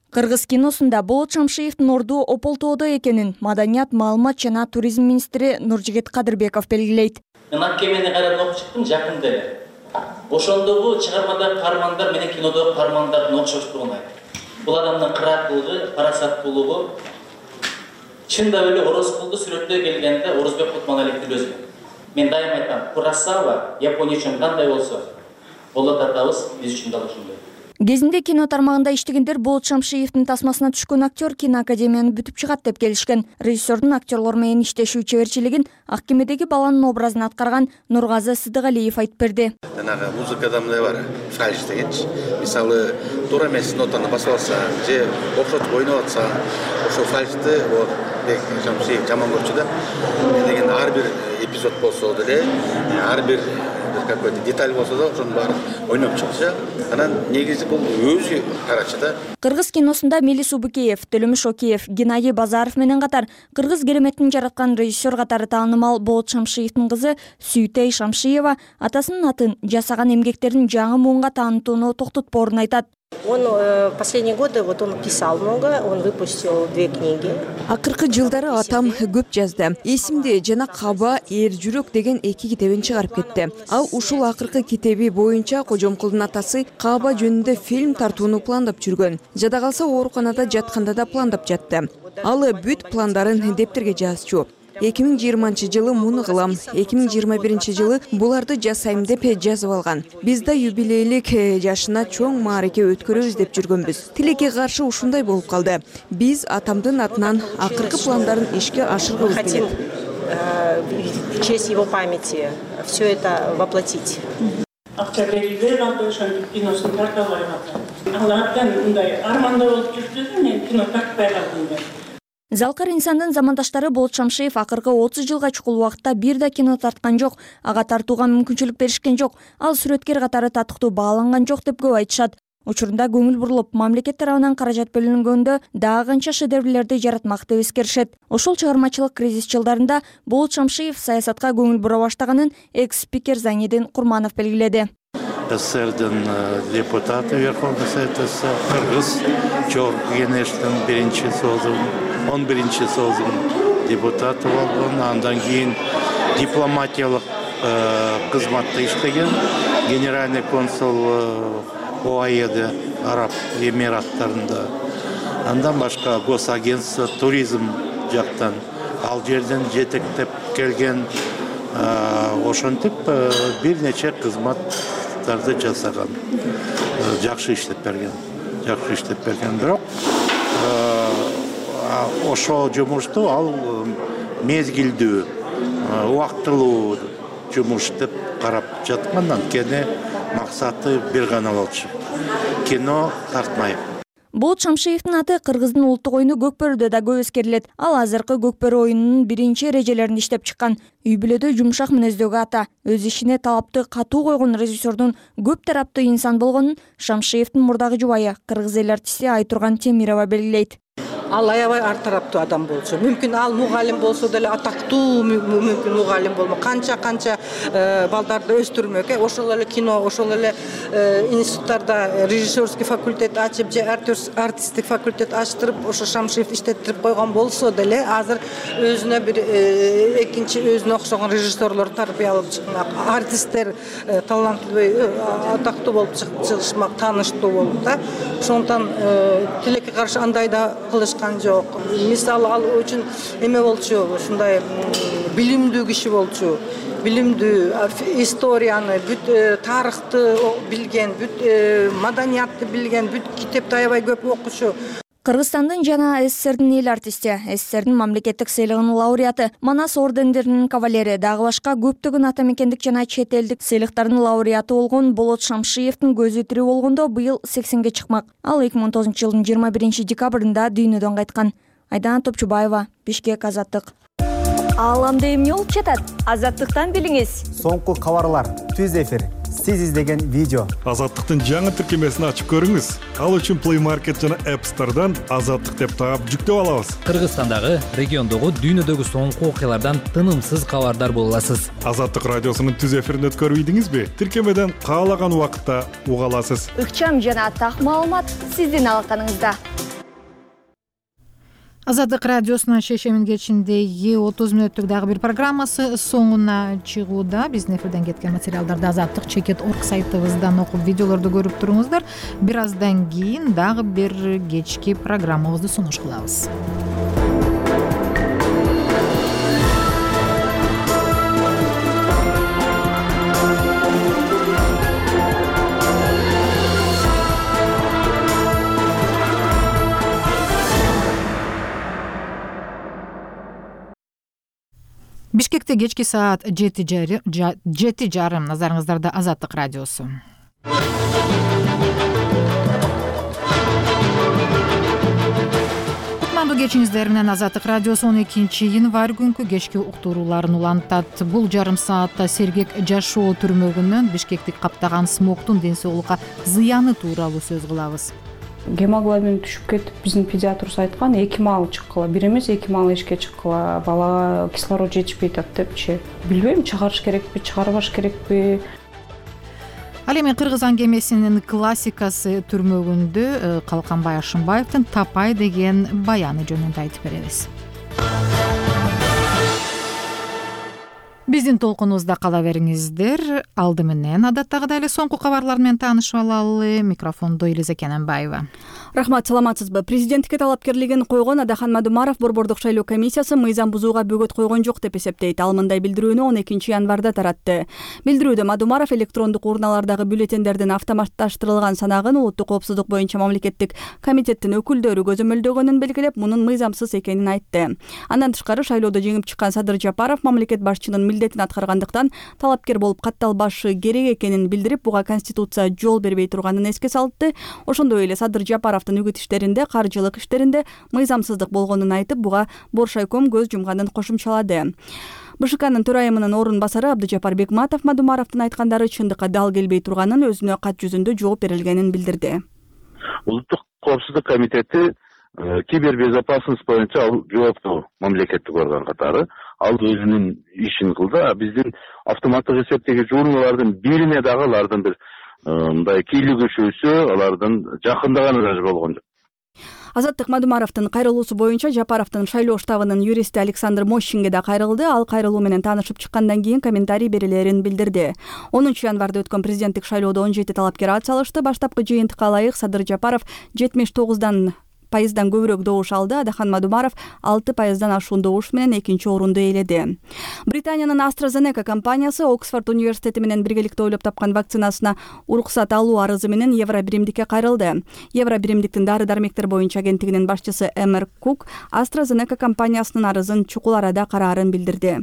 Кыргыз киносунда Болот Шамшиевдин орду Ополтоодо экенин Маданият, маалымат жана туризм министри Нуржигит Кадырбеков белгилейт. Мен Аккемени кайрадан окуп чыктым жакында эле. Ошондогу чыгармадагы каармандар менен кинодогу каармандардын окшоштугун айтты. Бул адамдын кыраатлыгы, парасаттуулугу чындап эле Орозкулду сүрөттөй келгенде Орозбек Кутманалиевдин өзү. Мен дайым айтам, Курасава Япония үчүн кандай болсо, Болот атабыз биз үчүн да ошондой. Кезинде кино тармагында иштегендер Болот Шамшиевдин тасмасына түшкөн актер киноакадемияны бүтүп чыгат деп келишкен. Режиссердун актерлор менен иштешүү чеберчилигин Аккемедеги баланын образын аткарган Нургазы Сыдыгалиев айтып берди. Жанагы музыкада мындай бар, фальш дегенчи. Мисалы, туура эмес нотаны басып алсаң, же окшотуп ойноп атсаң, ошол фальшты вот Шамшиев жаман көрчү да. Деген ар бир эпизод болсо деле, ар бир какой-то деталь болсо да ошонун баарын ойноп чыкчы. Анан негизи бул өзү карачы да. Кыргыз киносунда Мелис Убукеев, Төлөмүш Океев, Геннадий Базаров менен катар кыргыз кереметин жараткан режиссер катары таанымал Болот Шамшиевдин кызы Сүйтэй Шамшиева атасынын атын жасаган эмгектерин жаңы муунга таанытууну токтотпоорун айтат. Он последние годы он писал много, он выпустил 2 книги. Акыркы жылдары атам көп жазды. Эсимде жана Каба, Эр жүрөк деген 2 китебин чыгарып кетти. Ал ушул акыркы китеби боюнча Кожомкулдун атасы Каба жөнүндө фильм тартууну пландап жүргөн. Жада калса ооруканада жатканда да пландап жатты. Ал бүт пландарын дептерге жазчу. 2020-жылы муну кылам, 2021-жылы буларды жасайм деп жазып алган. Биз да юбилейлик жашына чоң маареке өткөрөбүз деп жүргөнбүз. Тилекке каршы ушундай болуп калды. Биз атамдын атынан акыркы пландарын ишке ашыргыбыз келет. В честь его памяти все это воплотить. Акчабейлер ошондо киносун таркабай калды. Алардан мындай арманда болуп жүрдү, мен кино тартпай калдым деп. Залкар инсандын замандаштары Болот Шамшиев акыркы 30 жылга чукул убакытта бир да кино тарткан жок, ага тартууга мүмкүнчүлүк беришкен жок, ал сүрөткер катары татыктуу бааланган жок деп көп айтышат. Учурунда көңүл бурулуп, мамлекет тарабынан каражат бөлүнгөндө дагы канча шедеврлерди жаратмак деп эскеришет. Ошол чыгармачылык кризис жылдарында Болот Шамшиев саясатка көңүл бура баштаганын экс-спикер Зайнидин Курманов белгиледи. СССРдин депутаты Верховный Совет СССР, Кыргыз Чор Кеңештин 11-ci созун депутаты болгон, андан кийин дипломатиялык кызматта иштеген, генеральный консул ОАЭде, Араб Эмираттарында. Андан башка госагентство туризм жактан ал жерден жетектеп келген, ошентип бир нече кызматтарды жасаган. Жакшы иштеп берген. Бирок ошол жумушту ал мезгилдүү, убактылуу жумуш деп карап жаткан, анткени максаты бир гана болчу. Кино тартмай. Болот Шамшиевдин аты кыргыздын улуттук оюну Көкбөрүдө да көп эскерилет. Ал азыркы Көкбөрү оюнунун биринчи эрежелерин иштеп чыккан. Үй бүлөдө жумшак мүнөздөгү ата, өз ишине талапты катуу койгон режиссердун көп тараптуу инсан болгонун Шамшиевдин мурдагы жубайы, кыргыз эл артисти Айтурган Темирова белгилейт. Ал аябай ар тараптуу адам болчу. Мүмкүн ал мугалим болсо деле атактуу мүмкүн мугалим болмок. Канча балдарды өстүрмөк, ошол эле кино, ошол эле институттарда режиссерский факультет ачып же артисттик факультет ачтырып, ошо Шамшиев иштеттирип койгон болсо деле азыр өзүнө бир экинчи өзүнө окшогон режиссерлор тарбиялап чыкмак, артисттер таланттуу, атактуу болуп чыгышмак, тааныштуу болуп да. Ошондон тилекке каршы андай да кылышкан жок. Мисалы ал үчүн эме болчу, ушундай билимдүү киши болчу. Билимдүү, историяны, бүт тарыхты билген, бүт маданиятты билген, бүт китепти аябай көп окучу. Кыргызстандын жана СССРдин эл артисти, СССРдин мамлекеттик сыйлыгынын лауреаты, Манас ордендеринин кавалери, дагы башка көптөгөн ата мекендик жана чет элдик сыйлыктардын лауреаты болгон Болот Шамшиевдин көзү тирүү болгондо быйыл 80-ге чыкмак. Ал 2009-жылдын 21-декабрында дүйнөдөн кайткан. Айдана Топчубаева, Бишкек, Азаттык. Ааламда эмне болуп жатат? Азаттыктан билиңиз. Соңку кабарлар, түз эфир, сиз издеген видео. Азаттыктын жаңы тиркемесин ачып көрүңүз. Ал үчүн Play Market жана App Store'дан Азаттык деп таап жүктөп алабыз. Кыргызстандагы, региондогу, дүйнөдөгү соңку окуялардан тынымсыз кабардар боло аласыз. Азаттык радиосунун түз эфирин өткөрүп ийдиңизби? Тиркемеден каалаган убакытта уга аласыз. Ыкчам жана так маалымат сиздин алаканыңызда. Азаттык радиосунун шешемин кечиндеги 30 мүнөттүк дагы бир программасы соңуна чыгууда. Биздин эфирден кеткен материалдарды Азаттык чекит орг сайтыбыздан окуп, видеолорду көрүп туруңуздар. Бир аздан кийин дагы бир кечки программабызды сунуш кылабыз. Бишкекте кечки саат 7:30. Назарыңыздарда Азаттык радиосу. Кутмандуу кечиңиздер менен Азаттык радиосу 12 январь күнкү кечки уктурууларын улантат. Бул жарым саатта сергек жашоо түрмөгүнөн Бишкекти каптаган смогтун ден соолукка зыяны тууралуу сөз кылабыз. Гемоглобин түшүп кетип, биздин педиатрыбыз айткан 2 мал чыккыла, бир эмес 2 мал эшикке чыккыла, бала кислород жетишпей атат депчи. Билбейм, чыгарыш керекпи, чыгарбаш керекпи. Ал эми Кыргыз аңгемесинин классикасы түрмөгүндө Калканбай Ашымбаевдин Тапай деген баяны жөнүндө айтып беребиз. Биздин толкунубузда кала бериңиздер. Алды менен адаттагыдай эле соңку кабарлар менен таанышып алалы. Микрофондо Элиза Кененбаева. Рахмат, саламатсызбы? Президенттикке талапкерлигин койгон Адахан Мадумаров борбордук шайлоо комиссиясы мыйзам бузууга бөгөт койгон жок деп эсептейт. Ал мындай билдирүүнү 12 январда таратты. Билдирүүдө Мадумаров электрондук урналардагы бюллетендердин автоматташтырылган санагын улуттук коопсуздук боюнча мамлекеттик комитеттин өкүлдөрү көзөмөлдөгөнүн белгилеп, мунун мыйзамсыз экенин айтты. Андан тышкары шайлоодо жеңип чыккан Садыр Жапаров мамлекет башчынын милдетин аткаргандыктан талапкер болуп катталбашы керек экенин билдирип, буга конституция жол бербей турганын эске салды. Ошондой эле Садыр Жапаровдун үгүт иштеринде, каржылык иштеринде мыйзамсыздык болгонун айтып, буга Боршайком көз жумганын кошумчалады. БШКнын төрайымынын орун басары Абдыжапар Бекматов Мадумаровдун айткандары чындыкка дал келбей турганын, өзүнө кат жүзүндө жооп берилгенин билдирди. Улуттук коопсуздук комитети кибербезопасность боюнча ал жооптуу мамлекеттик орган катары ал өзүнүн ишин кылды. Биздин автоматтык эсептеги журналардын бирине дагы алардын бир мындай кийлигишүүсү, алардын жакындаганы даже болгон жок. Азаттык Мадумаровдун кайрылуусу боюнча Жапаровдун шайлоо штабынын юристи Александр Мощинге да кайрылды. Ал кайрылуу менен таанышып чыккандан кийин комментарий берилерин билдирди. 10 январда өткөн президенттик шайлоодо 17 талапкер ат салышты. Баштапкы жыйынтыкка ылайык Садыр Жапаров 79% көбүрөөк добуш алды. Адахан Мадумаров 6% ашуун добуш менен экинчи орунду ээледи. Британиянын AstraZeneca компаниясы Оксфорд университети менен биргеликте ойлоп тапкан вакцинасына уруксат алуу арызы менен Евро биримдикке кайрылды. Евро биримдиктин дары-дармектер боюнча агенттигинин башчысы Эмер Кук AstraZeneca компаниясынын арызын чукул арада караарын билдирди.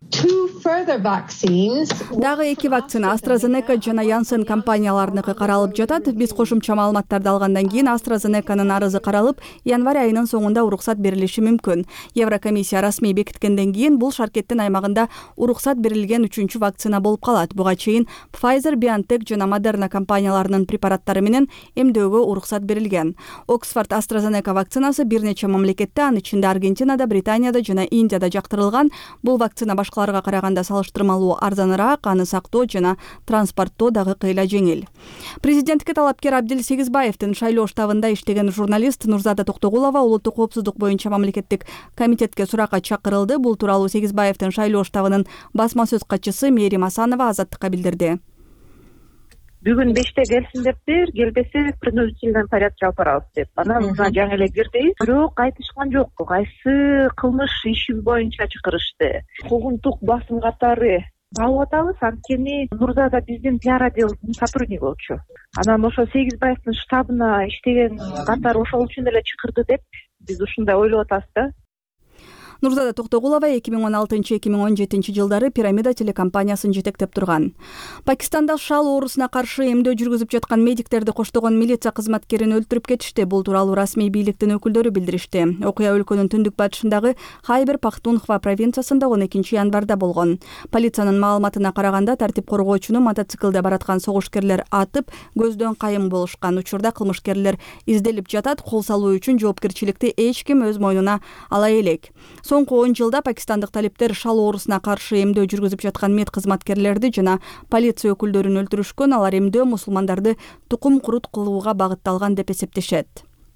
Дагы 2 вакцина AstraZeneca жана Janssen компанияларыныкы каралып жатат. Биз кошумча маалыматтарды алгандан кийин AstraZeneca'нын арызы каралып, январь айынын соңунда уруксат берилиши мүмкүн. Еврокомиссия расмий бекиткенден кийин бул шаркеттин аймагында уруксат берилген 3-чү вакцина болуп калат. Буга чейин Pfizer, BioNTech жана Moderna компанияларынын препараттары менен эмдөөгө уруксат берилген. Оксфорд AstraZeneca вакцинасы бир нече мамлекетте, анын ичинде Аргентинада, Британияда жана Индияда жактырылган. Бул вакцина башкаларга караганда салыштырмалуу арзаныраак, аны сактоо жана транспорттоо дагы кыйла жеңил. Президенттикке талапкер Абдил Сегизбаевдин шайлоо штабында иштеген журналист Нурзада Токтогулова улуттук коопсуздук боюнча мамлекеттик комитетке суракка чакырылды. Бул тууралуу Сегизбаевдин шайлоо штабынын басма сөз катчысы Мээрим Асанова Азаттыкка билдирди. Бүгүн 5-те келсин дептир, келбесе принудительный порядке алып барабыз деп. Анан жаңы эле кирди. Бирок айтышкан жок. Кайсы кылмыш иши боюнча чакырышты. Куугунтук басым катары алып атабыз. Анткени Нурзада биздин пиар отделдин сотрудниги болчу. Анан ошо Сегизбаевдин штабына иштеген катары ошол үчүн эле чакырды деп биз ушундай ойлоп атабыз да. Нурзада Токтогулова 2016-2017 жылдары Пирамида телекомпаниясын жетектеп турган. Пакистанда шал оорусуна каршы эмдөө жүргүзүп жаткан медиктерди коштогон милиция кызматкерин өлтүрүп кетишти. Бул тууралуу расмий бийликтин өкүлдөрү билдиришти. Окуя өлкөнүн түндүк батышындагы Хайбер Пахтунхва провинциясында 12 январда болгон. Полициянын маалыматына караганда тартип коргоочуну мотоциклде бараткан согушкерлер атып, көздөн кайым болушкан. Учурда кылмышкерлер изделип жатат. Кол салуу үчүн жоопкерчиликти эч ким өз мойнуна ала элек. Соңку 10 жылда пакистандык талиптер шал оорусуна каршы эмдөө жүргүзүп жаткан мед кызматкерлерди жана полиция өкүлдөрүн өлтүрүшкөн. Алар эмдөө мусулмандарды тукум курут кылууга багытталган деп эсептешет.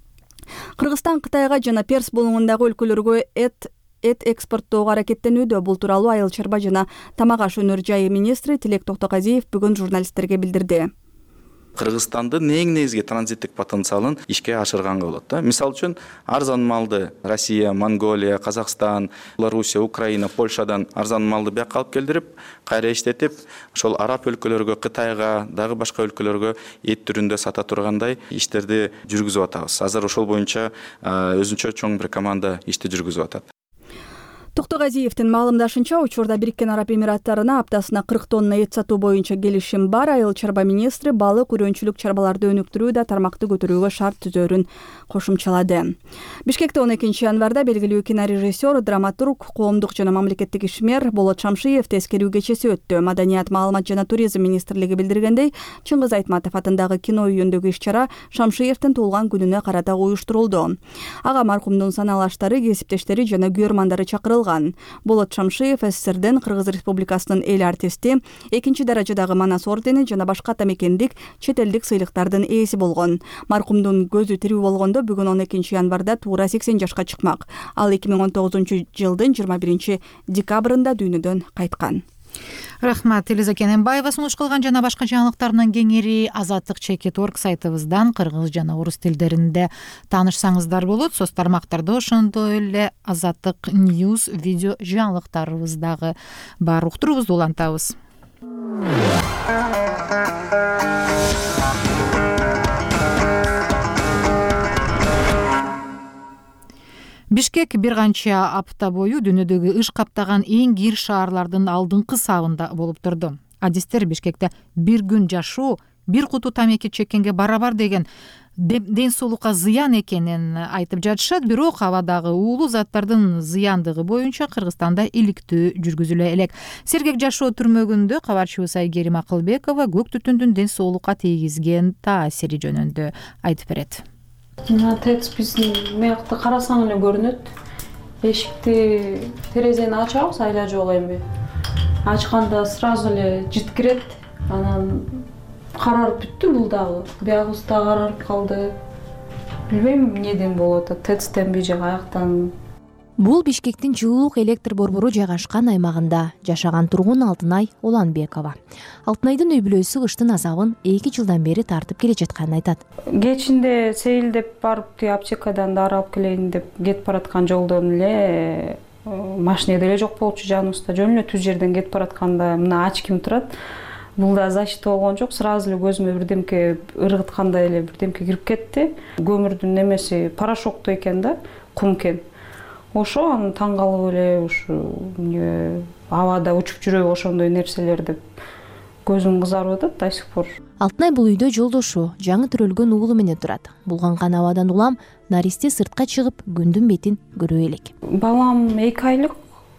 Кыргызстан Кытайга жана Перс болуңундагы өлкөлөргө эт экспорттоого аракеттенүүдө. Бул тууралуу Айыл чарба жана тамак аш өнөр жайы министри Тилек Токтогазиев бүгүн журналисттерге билдирди. Кыргызстандын эң негизги транзиттик потенциалын ишке ашырганга болот да. Мисалы үчүн арзан малды Россия, Монголия, Казакстан, Белоруссия, Украина, Польшадан арзан малды бияка алып келдирип, кайра иштетип, ошол араб өлкөлөргө, Кытайга, дагы башка өлкөлөргө эт түрүндө сата тургандай иштерди жүргүзүп атабыз. Азыр ошол боюнча өзүнчө чоң бир команда ишти жүргүзүп атат. Токтогазиевдин маалымдашынча, учурда Бириккен Араб Эмираттарына аптасына 40 тонна эт сатуу боюнча келишим бар. Айыл чарба министри балык, үрөнчүлүк чарбаларды өнүктүрүү да тармакты көтөрүүгө шарт түзөрүн кошумчалады. Бишкекте 12 январда белгилүү кинорежиссер, драматург, коомдук жана мамлекеттик ишмер Болот Шамшиев тескерүү кечеси өттү. Маданият, маалымат жана туризм министрлиги билдиргендей, Чыңгыз Айтматов атындагы кино үйүндөгү иш-чара Шамшиевдин туулган күнүнө карата уюштурулду. Ага маркумдун саналаштары, кесиптештери жана күйөрмандары чакырылган. Болот Шамшиев СССРдин Кыргыз Республикасынын эл артисти, 2 даражадагы Манас ордени жана башка атамекендик чет элдик сыйлыктардын ээси болгон. Маркумдун көзү тирүү болгондо бүгүн 12 январда туура 80 жашка чыкмак. Ал 2019 жылдын 21 декабрында дүйнөдөн кайткан. Рахмат, Элиза Кененбаева сунуш кылган жана башка жаңылыктардын кеңири azatlyk.org сайтыбыздан кыргыз жана орус тилдеринде таанышсаңыздар болот. Соц тармактарда ошондой эле Азаттык News видео жаңылыктарыбыз дагы бар. Уктуруубузду улантабыз. Бишкек бир канча апта бою дүйнөдөгү ыш каптаган эң кир шаарлардын алдыңкы сабында болуп турду. Адистер Бишкекте бир күн жашоо бир куту тамеки чеккенге барабар деген ден соолукка зыян экенин айтып жатышат. Бирок абадагы уулуу заттардын зыяндыгы боюнча Кыргызстанда иликтөө жүргүзүлө элек. Сергек жашоо түрмөгүндө кабарчыбыз Айгерим Акылбекова көк түтүндүн ден соолукка тийгизген таасири жөнүндө айтып берет. ТЭЦ биздин мыякты карасаң эле көрүнөт. Эшикти, терезени ачабыз, айла жок эми. Ачканда сразу эле жыт кирет. Анан карарып бүттү бул дагы. Биягыбыз да карарып калды. Билбейм эмнеден болуп атат. ТЭЦтенби же каяктан. Бул Бишкектин жылуулук электр борбору жайгашкан аймагында жашаган тургун Алтынай Уланбекова. Алтынайдын үй бүлөсү кыштын азабын 2 жылдан бери тартып келе жатканын айтат. Кечинде сейилдеп барып аптекадан дары алып келейин деп кетип бараткан жолдон эле машина деле жок болчу жаныбызда. Жөн эле түз жерден кетип баратканда мына ачким турат. Бул да защита болгон жок. Сразу эле көзүмө бирдемке ыргыткандай эле бирдемке кирип кетти. Көмүрдүн немеси порошоктуу экен да, кум экен. Ошо аны таң калып эле ушу абада учуп жүрөбү ошондой нерселер деп көзүм кызарып атат до сих пор. Алтынай бул үйдө жолдошу, жаңы төрөлгөн уулу менен турат. Булганган абадан улам наристи сыртка чыгып күндүн бетин көрө элек. Балам 2 айлык,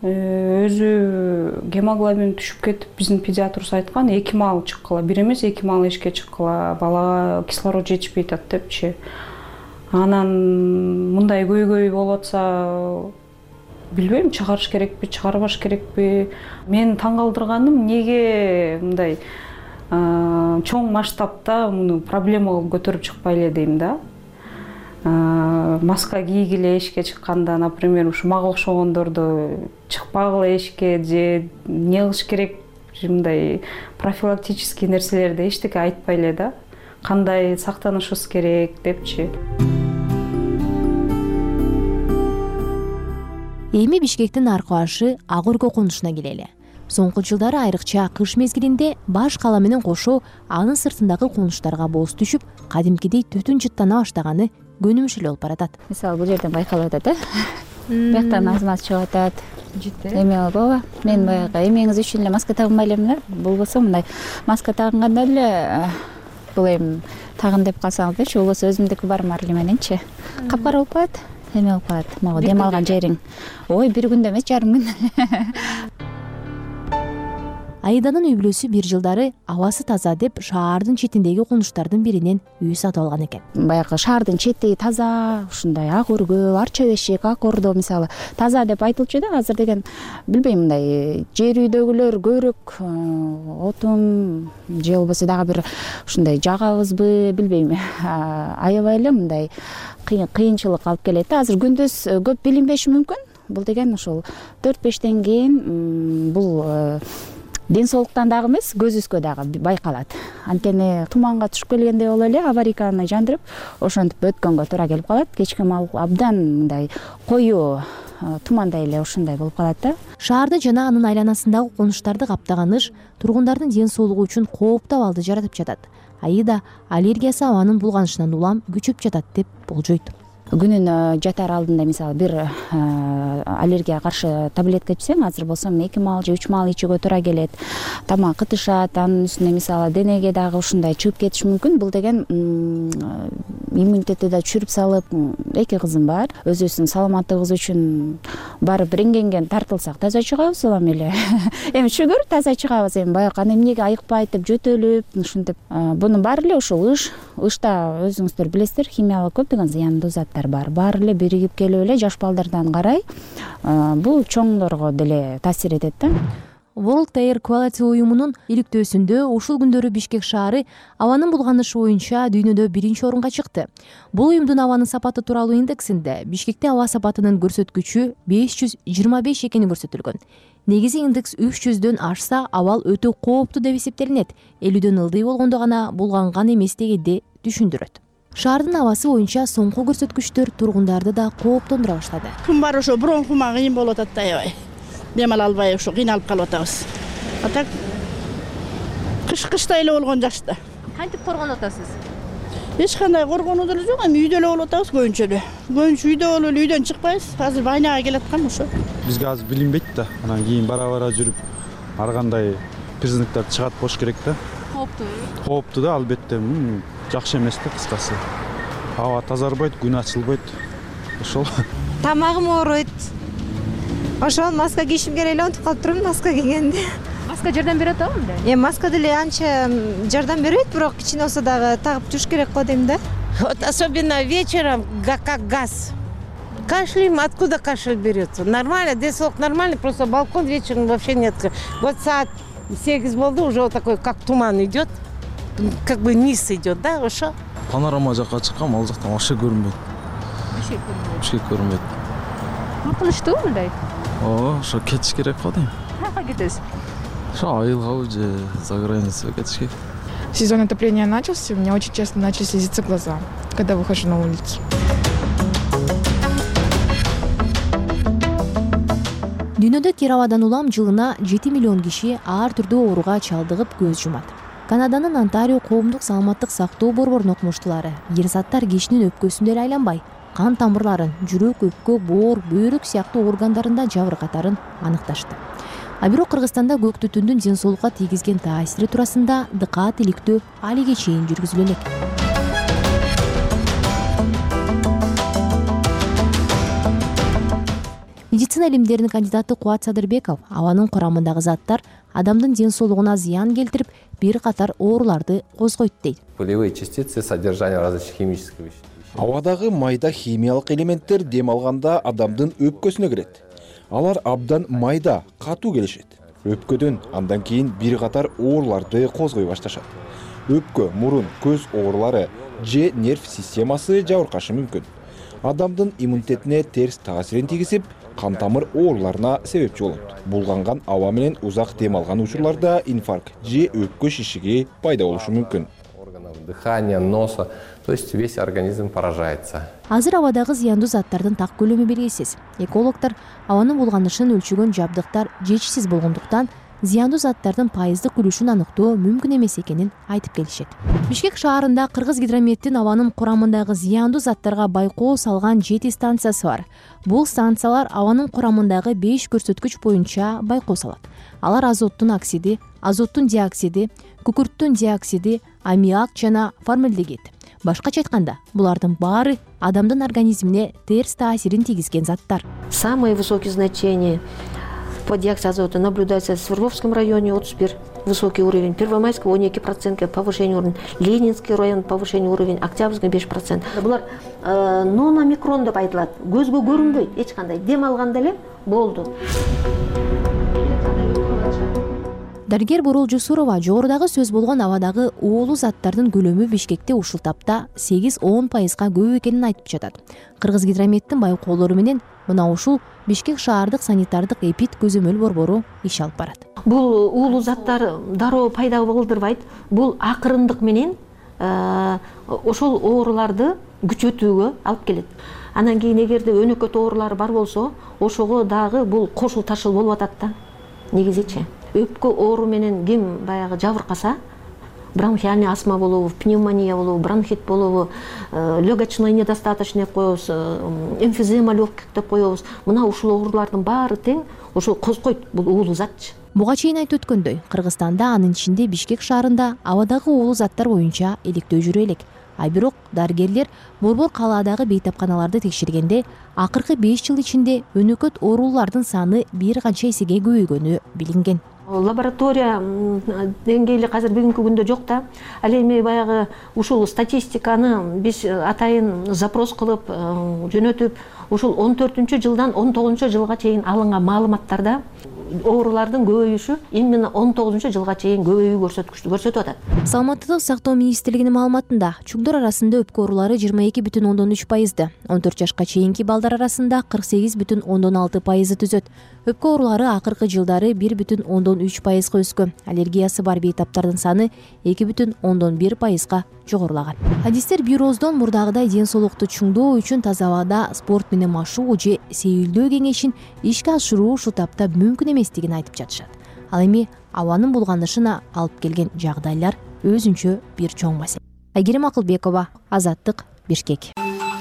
өзү гемоглобин түшүп кетип, биздин педиатрыбыз айткан 2 мал чыккыла, бир эмес 2 мал эшикке чыккыла, балага кислород жетишпей атат депчи. Анан мындай көйгөй болуп атса, билбейм, чыгарыш керекпи, чыгарбаш керекпи. Мен таң калтырганым, неге мындай чоң масштабта муну проблема кылып көтөрүп чыкпай эле дейм да. Маска кийгиле эшикке чыкканда, например, ушу мага окшогондорду чыкпагыла эшикке же эмне кылыш керек, мындай профилактический нерселерди эчтеке айтпай эле да. Кандай сактанышыбыз керек депчи. Эми Бишкектин аркы ашы Ак Өркө конушуна келели. Соңку жылдары айрыкча кыш мезгилинде баш кала менен кошо анын сыртындагы конуштарга боз түшүп, кадимкидей түтүн жыттана баштаганы көнүмүш эле болуп баратат. Мисалы, бул жерден байкалып атат, Бияктан аз-маз чыгып атат. Эми ооба, мен баягы эмеңиз үчүн эле маска тагынбай элем, болбосо мындай маска тагынганда эле бул эми тагын деп калсаңызчы, болбосо өзүмдүкү бар марли мененчи. Капкара болуп калат, эме болуп калат. Могу дем алган жериң. Ой, бир күндө эмес, жарым күн. Аиданын үй бүлөсү бир жылдары абасы таза деп шаардын четиндеги конуштардын биринен үй сатып алган экен. Баягы шаардын чети таза, ушундай ак өргө, арча бешик, ак ордо мисалы таза деп айтылчу да. Азыр деген билбейм, мындай жер үйдөгүлөр көбүрөөк отун же болбосо дагы бир ушундай жагабызбы билбейм, аябай эле мындай кыйынчылык алып келет да. Азыр күндүз көп билинбеши мүмкүн. Бул деген ошол 4-5тен кийин бул ден соолуктан дагы эмес, көзүбүзгө дагы байкалат. Анткени туманга түшүп келгендей болуп эле аварийканы жандырып, ошентип өткөнгө туура келип калат. Кечки мал абдан мындай коюу тумандай эле ушундай болуп калат да. Шаарды жана анын айланасындагы конуштарды каптаган ыш тургундардын ден соолугу үчүн кооптуу абалды жаратып жатат. Аида аллергиясы абанын булганышынан улам күчөп жатат деп болжойт. Күнүн жатар алдында мисалы бир аллергияга каршы таблетка ичсең, азыр болсо 2 мал же 3 мал ичүүгө туура келет. Тамак кытышат, анын үстүнө мисалы денеге дагы ушундай чыгып кетиш мүмкүн. Бул деген иммунитетти да түшүрүп салып, 2 кызым бар. Өзүбүздүн саламаттыгыбыз үчүн барып рентгенге тартылсак таза чыгабыз улам эле. Эми шүгүр таза чыгабыз. Эми баягы аны эмнеге айыкпайт деп жөтөлүп, ушинтип бунун баары эле ушул ышта өзүңүздөр билесиздер, химиялык көптөгөн зыяндуу заттар бар. Баары эле биригип келип эле жаш балдардан карай бул чоңдорго деле таасир этет да. World Air Quality уюмунун иликтөөсүндө ушул күндөрү Бишкек шаары абанын булганышы боюнча дүйнөдө 1-орунга чыкты. Бул уюмдун абанын сапаты тууралуу индексинде Бишкекте аба сапатынын көрсөткүчү 525 экени көрсөтүлгөн. Негизи индекс 300дөн ашса, абал өтө кооптуу деп эсептелинет. 50дөн ылдый болгондо гана булганган эмес дегенди түшүндүрөт. Шаардын абасы боюнча соңку көрсөткүчтөр тургундарды да кооптондура баштады. Күн бар ошо бронхума кыйын болуп атат да, аябай. Демал албай ошо кыйналып калып атабыз. Атак кыштай эле болгон жашта. Кантип коргонуп атасыз? Эч кандай коргонуу деле жок, эми үйдө эле болуп атабыз көбүнчө эле. Көбүнчө үйдө болуп эле, үйдөн чыкпайбыз. Азыр байнага келаткан ошо. Бизге азыр билинбейт да. Анан кийин бара-бара жүрүп ар кандай признактар чыгат болуш керек да. Кооптуу. Кооптуу да, албетте. Жакшы эмес да, кыскасы. Аба тазарбайт, күн ачылбайт. Ошол. Тамагым ооруйт. Ошол маска кийишим керек эле, унутуп калып турмун маска кийгенди. Маска жардам берет атабы? Маска деле анча жардам бербейт, бирок кичине болсо дагы тагып жүрүш керек го дейм да. Вот особенно вечером, как газ. Кашляем, откуда кашель берется? Нормально, десок нормальный, просто балкон вечером вообще нет. Вот саат 8 болду, уже вот такой, как туман идет, как бы низ идет, да, ошо. Панорама жакка чыккам, ал жактан вообще көрүнбөйт. Вообще көрүнбөйт. Коркунучтуу мындай? Ошо кетиш керек го дейм. Каяка кетесиз? Ошо айылгабы же за границу кетиш керек. Сезон отопления начался, у меня очень часто начали слезиться глаза, когда выхожу на улицу. Дүйнөдө кир абадан улам жылына 7 миллион киши ар түрдүү ооруга чалдыгып көз жумат. Канаданын Онтарио коомдук саламаттык сактоо борборунун окумуштуулары кир заттар кишинин өпкөсүндө эле айланбай, кан тамырларын, жүрөк, өпкө, боор, бөйрөк сыяктуу органдарында жабыркатарын аныкташты. А бирок Кыргызстанда көк түтүндүн ден соолукка тийгизген таасири туурасында дыкаат иликтөө алиге чейин жүргүзүлө элек. Медицина илимдеринин кандидаты Кубат Садырбеков абанын курамындагы заттар адамдын ден соолугуна зыян келтирип, бир катар ооруларды козгойт дейт. Пылевые частицы, содержание различных химических веществ. Абадагы майда химиялык элементтер дем алганда адамдын өпкөсүнө кирет. Алар абдан майда, катуу келишет. Өпкөдөн андан кийин бир катар ооруларды козгой башташат. Өпкө, мурун, көз оорулары же нерв системасы жабыркашы мүмкүн. Адамдын иммунитетине терс таасирин тийгизип, кан тамыр ооруларына себепчи болот. Булганган аба менен узак дем алган учурларда инфаркт же өпкө шишиги пайда болушу мүмкүн. Дыхание, носа, то есть весь организм поражается. Азыр абадагы зыяндуу заттардын так көлөмү белгисиз. Экологдор абанын булганышын өлчөгөн жабдыктар жетишсиз болгондуктан зыяндуу заттардын пайыздык үлүшүн аныктоо мүмкүн эмес экенин айтып келишет. Бишкек шаарында Кыргыз гидрометтин абанын курамындагы зыяндуу заттарга байкоо салган 7 станциясы бар. Бул станциялар абанын курамындагы 5 көрсөткүч боюнча байкоо салат. Алар азоттун оксиди, азоттун диоксиди, күкүрттүн диоксиди, аммиак жана формальдегид. Башкача айтканда, булардын баары адамдын организмине терс таасирин тийгизген заттар. Самые высокие значения По диоксид азота наблюдается в Свердловском районе 31 высокий уровень, Первомайского 12% повышение уровня, Ленинский район повышение уровень, Октябрьский 5%. Булар наномикрон деп айтылат. Көзгө көрүнбөйт, эч кандай дем алганда эле болду. Дарыгер Бурул Жусурова жогорудагы сөз болгон абадагы уулуу заттардын көлөмү Бишкекте ушул тапта 8-10% көп экенин айтып жатат. Кыргызгидрометтин байкоолору менен мына ушул Бишкек шаардык санитардык эпид көзөмөл борбору иш алып барат. Бул уулуу заттар дароо пайда кылдырбайт. Бул акырындык менен ошол ооруларды күчөтүүгө алып келет. Анан кийин эгерде өнөкөт оорулар бар болсо, ошого дагы бул кошул ташыл болуп атат да. Негизичи өпкө оору менен ким баягы жабыркаса, бронхиальный астма болобу, пневмония болобу, бронхит болобу, легочной недостаточный деп коебуз, эмфизема легких деп коебуз. Мына ушул оорулардын баары тең ошол козгойт, бул уулуу затчы. Буга чейин айтып өткөндөй, Кыргызстанда анын ичинде Бишкек шаарында абадагы уулуу заттар боюнча иликтөө жүрө элек. А бирок дарыгерлер борбор калаадагы бейтапканаларды текшергенде акыркы 5 жыл ичинде өнөкөт оорулардын саны бир канча эсеге көбөйгөнү билинген. Лаборатория деңгээли азыр бүгүнкү күндө жок да. Ал эми баягы ушул статистиканы биз атайын запрос кылып жөнөтүп, ушул 14-жылдан 19-жылга чейин алынган маалыматтарда оорулардын көбөйүшү именно 19-жылга чейин көбөйүү көрсөтүп атат. Саламаттык сактоо министрлигинин маалыматында чуңдор арасында өпкө оорулары 22,3%, 14 жашка чейинки балдар арасында 48,6% түзөт. Өпкө оорулары акыркы жылдары 1,3% өскөн. Аллергиясы бар бейтаптардын саны 2,1% жогорулаган. Адистер бюросунун мурдагыдай ден соолукту чуңдоо үчүн таза абада спорт менен машуу же сейилдөө кеңешин ишке ашыруу ушул тапта мүмкүн эместигин айтып жатышат. Ал эми абанын булганышына алып келген жагдайлар өзүнчө бир чоң маселе. Айгерим Акылбекова, Азаттык, Бишкек.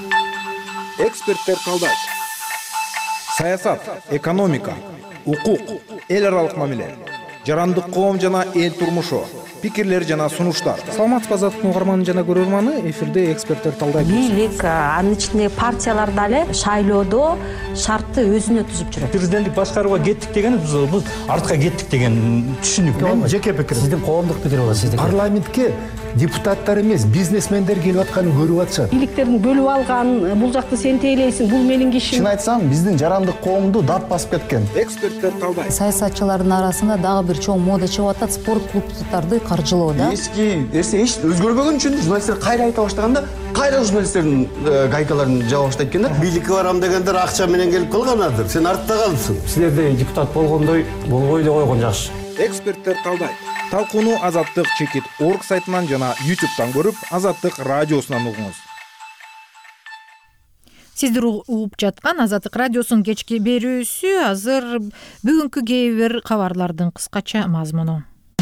Эксперттер талдайт. Саясат, экономика, укук, эл аралык мамиле, жарандык коом жана эл турмушу, пикирлер жана сунуштар. Саламатсызбы, Азаттыктын угарманы жана көрөрманы, эфирде эксперттер талдайт. Бийлик, анын ичинде партиялар дагы шайлоодо шартты өзүнө түзүп жүрөт. Президенттик башкарууга кеттик деген биз артка кеттик деген түшүнүк. Мен жеке пикирим. Сиздин коомдук пикир болот, сиздики. Парламентке депутаттар эмес, бизнесмендер келип атканын көрүп атышат. Бийликтердин бөлүп алган, бул жакты сен тейлейсиң, бул менин кишим. Чын айтсам, биздин жарандык коомду дат басып кеткен. Эксперттер талдайт. Саясатчылардын арасында дагы бир чоң мода чыгып атат, спорт клубдарды каржылоо да. Эски нерсе эч өзгөрбөгөн үчүн журналисттер кайра айта баштаганда, кайра журналисттердин гайкаларын жаба баштайт экен да. Бийликке барам дегендер акча менен келип калганадыр. Сен артта калдың. Силерде депутат болгондой болбой эле койгон жакшы. Эксперттер талдайт. Талкууну Азаттык.org сайтынан жана YouTube'дан көрүп, Азаттык радиосунан угуңуз. Сиздер угуп жаткан Азаттык радиосунун кечки берүүсү. Азыр бүгүнкү кээ бир кабарлардын кыскача мазмуну.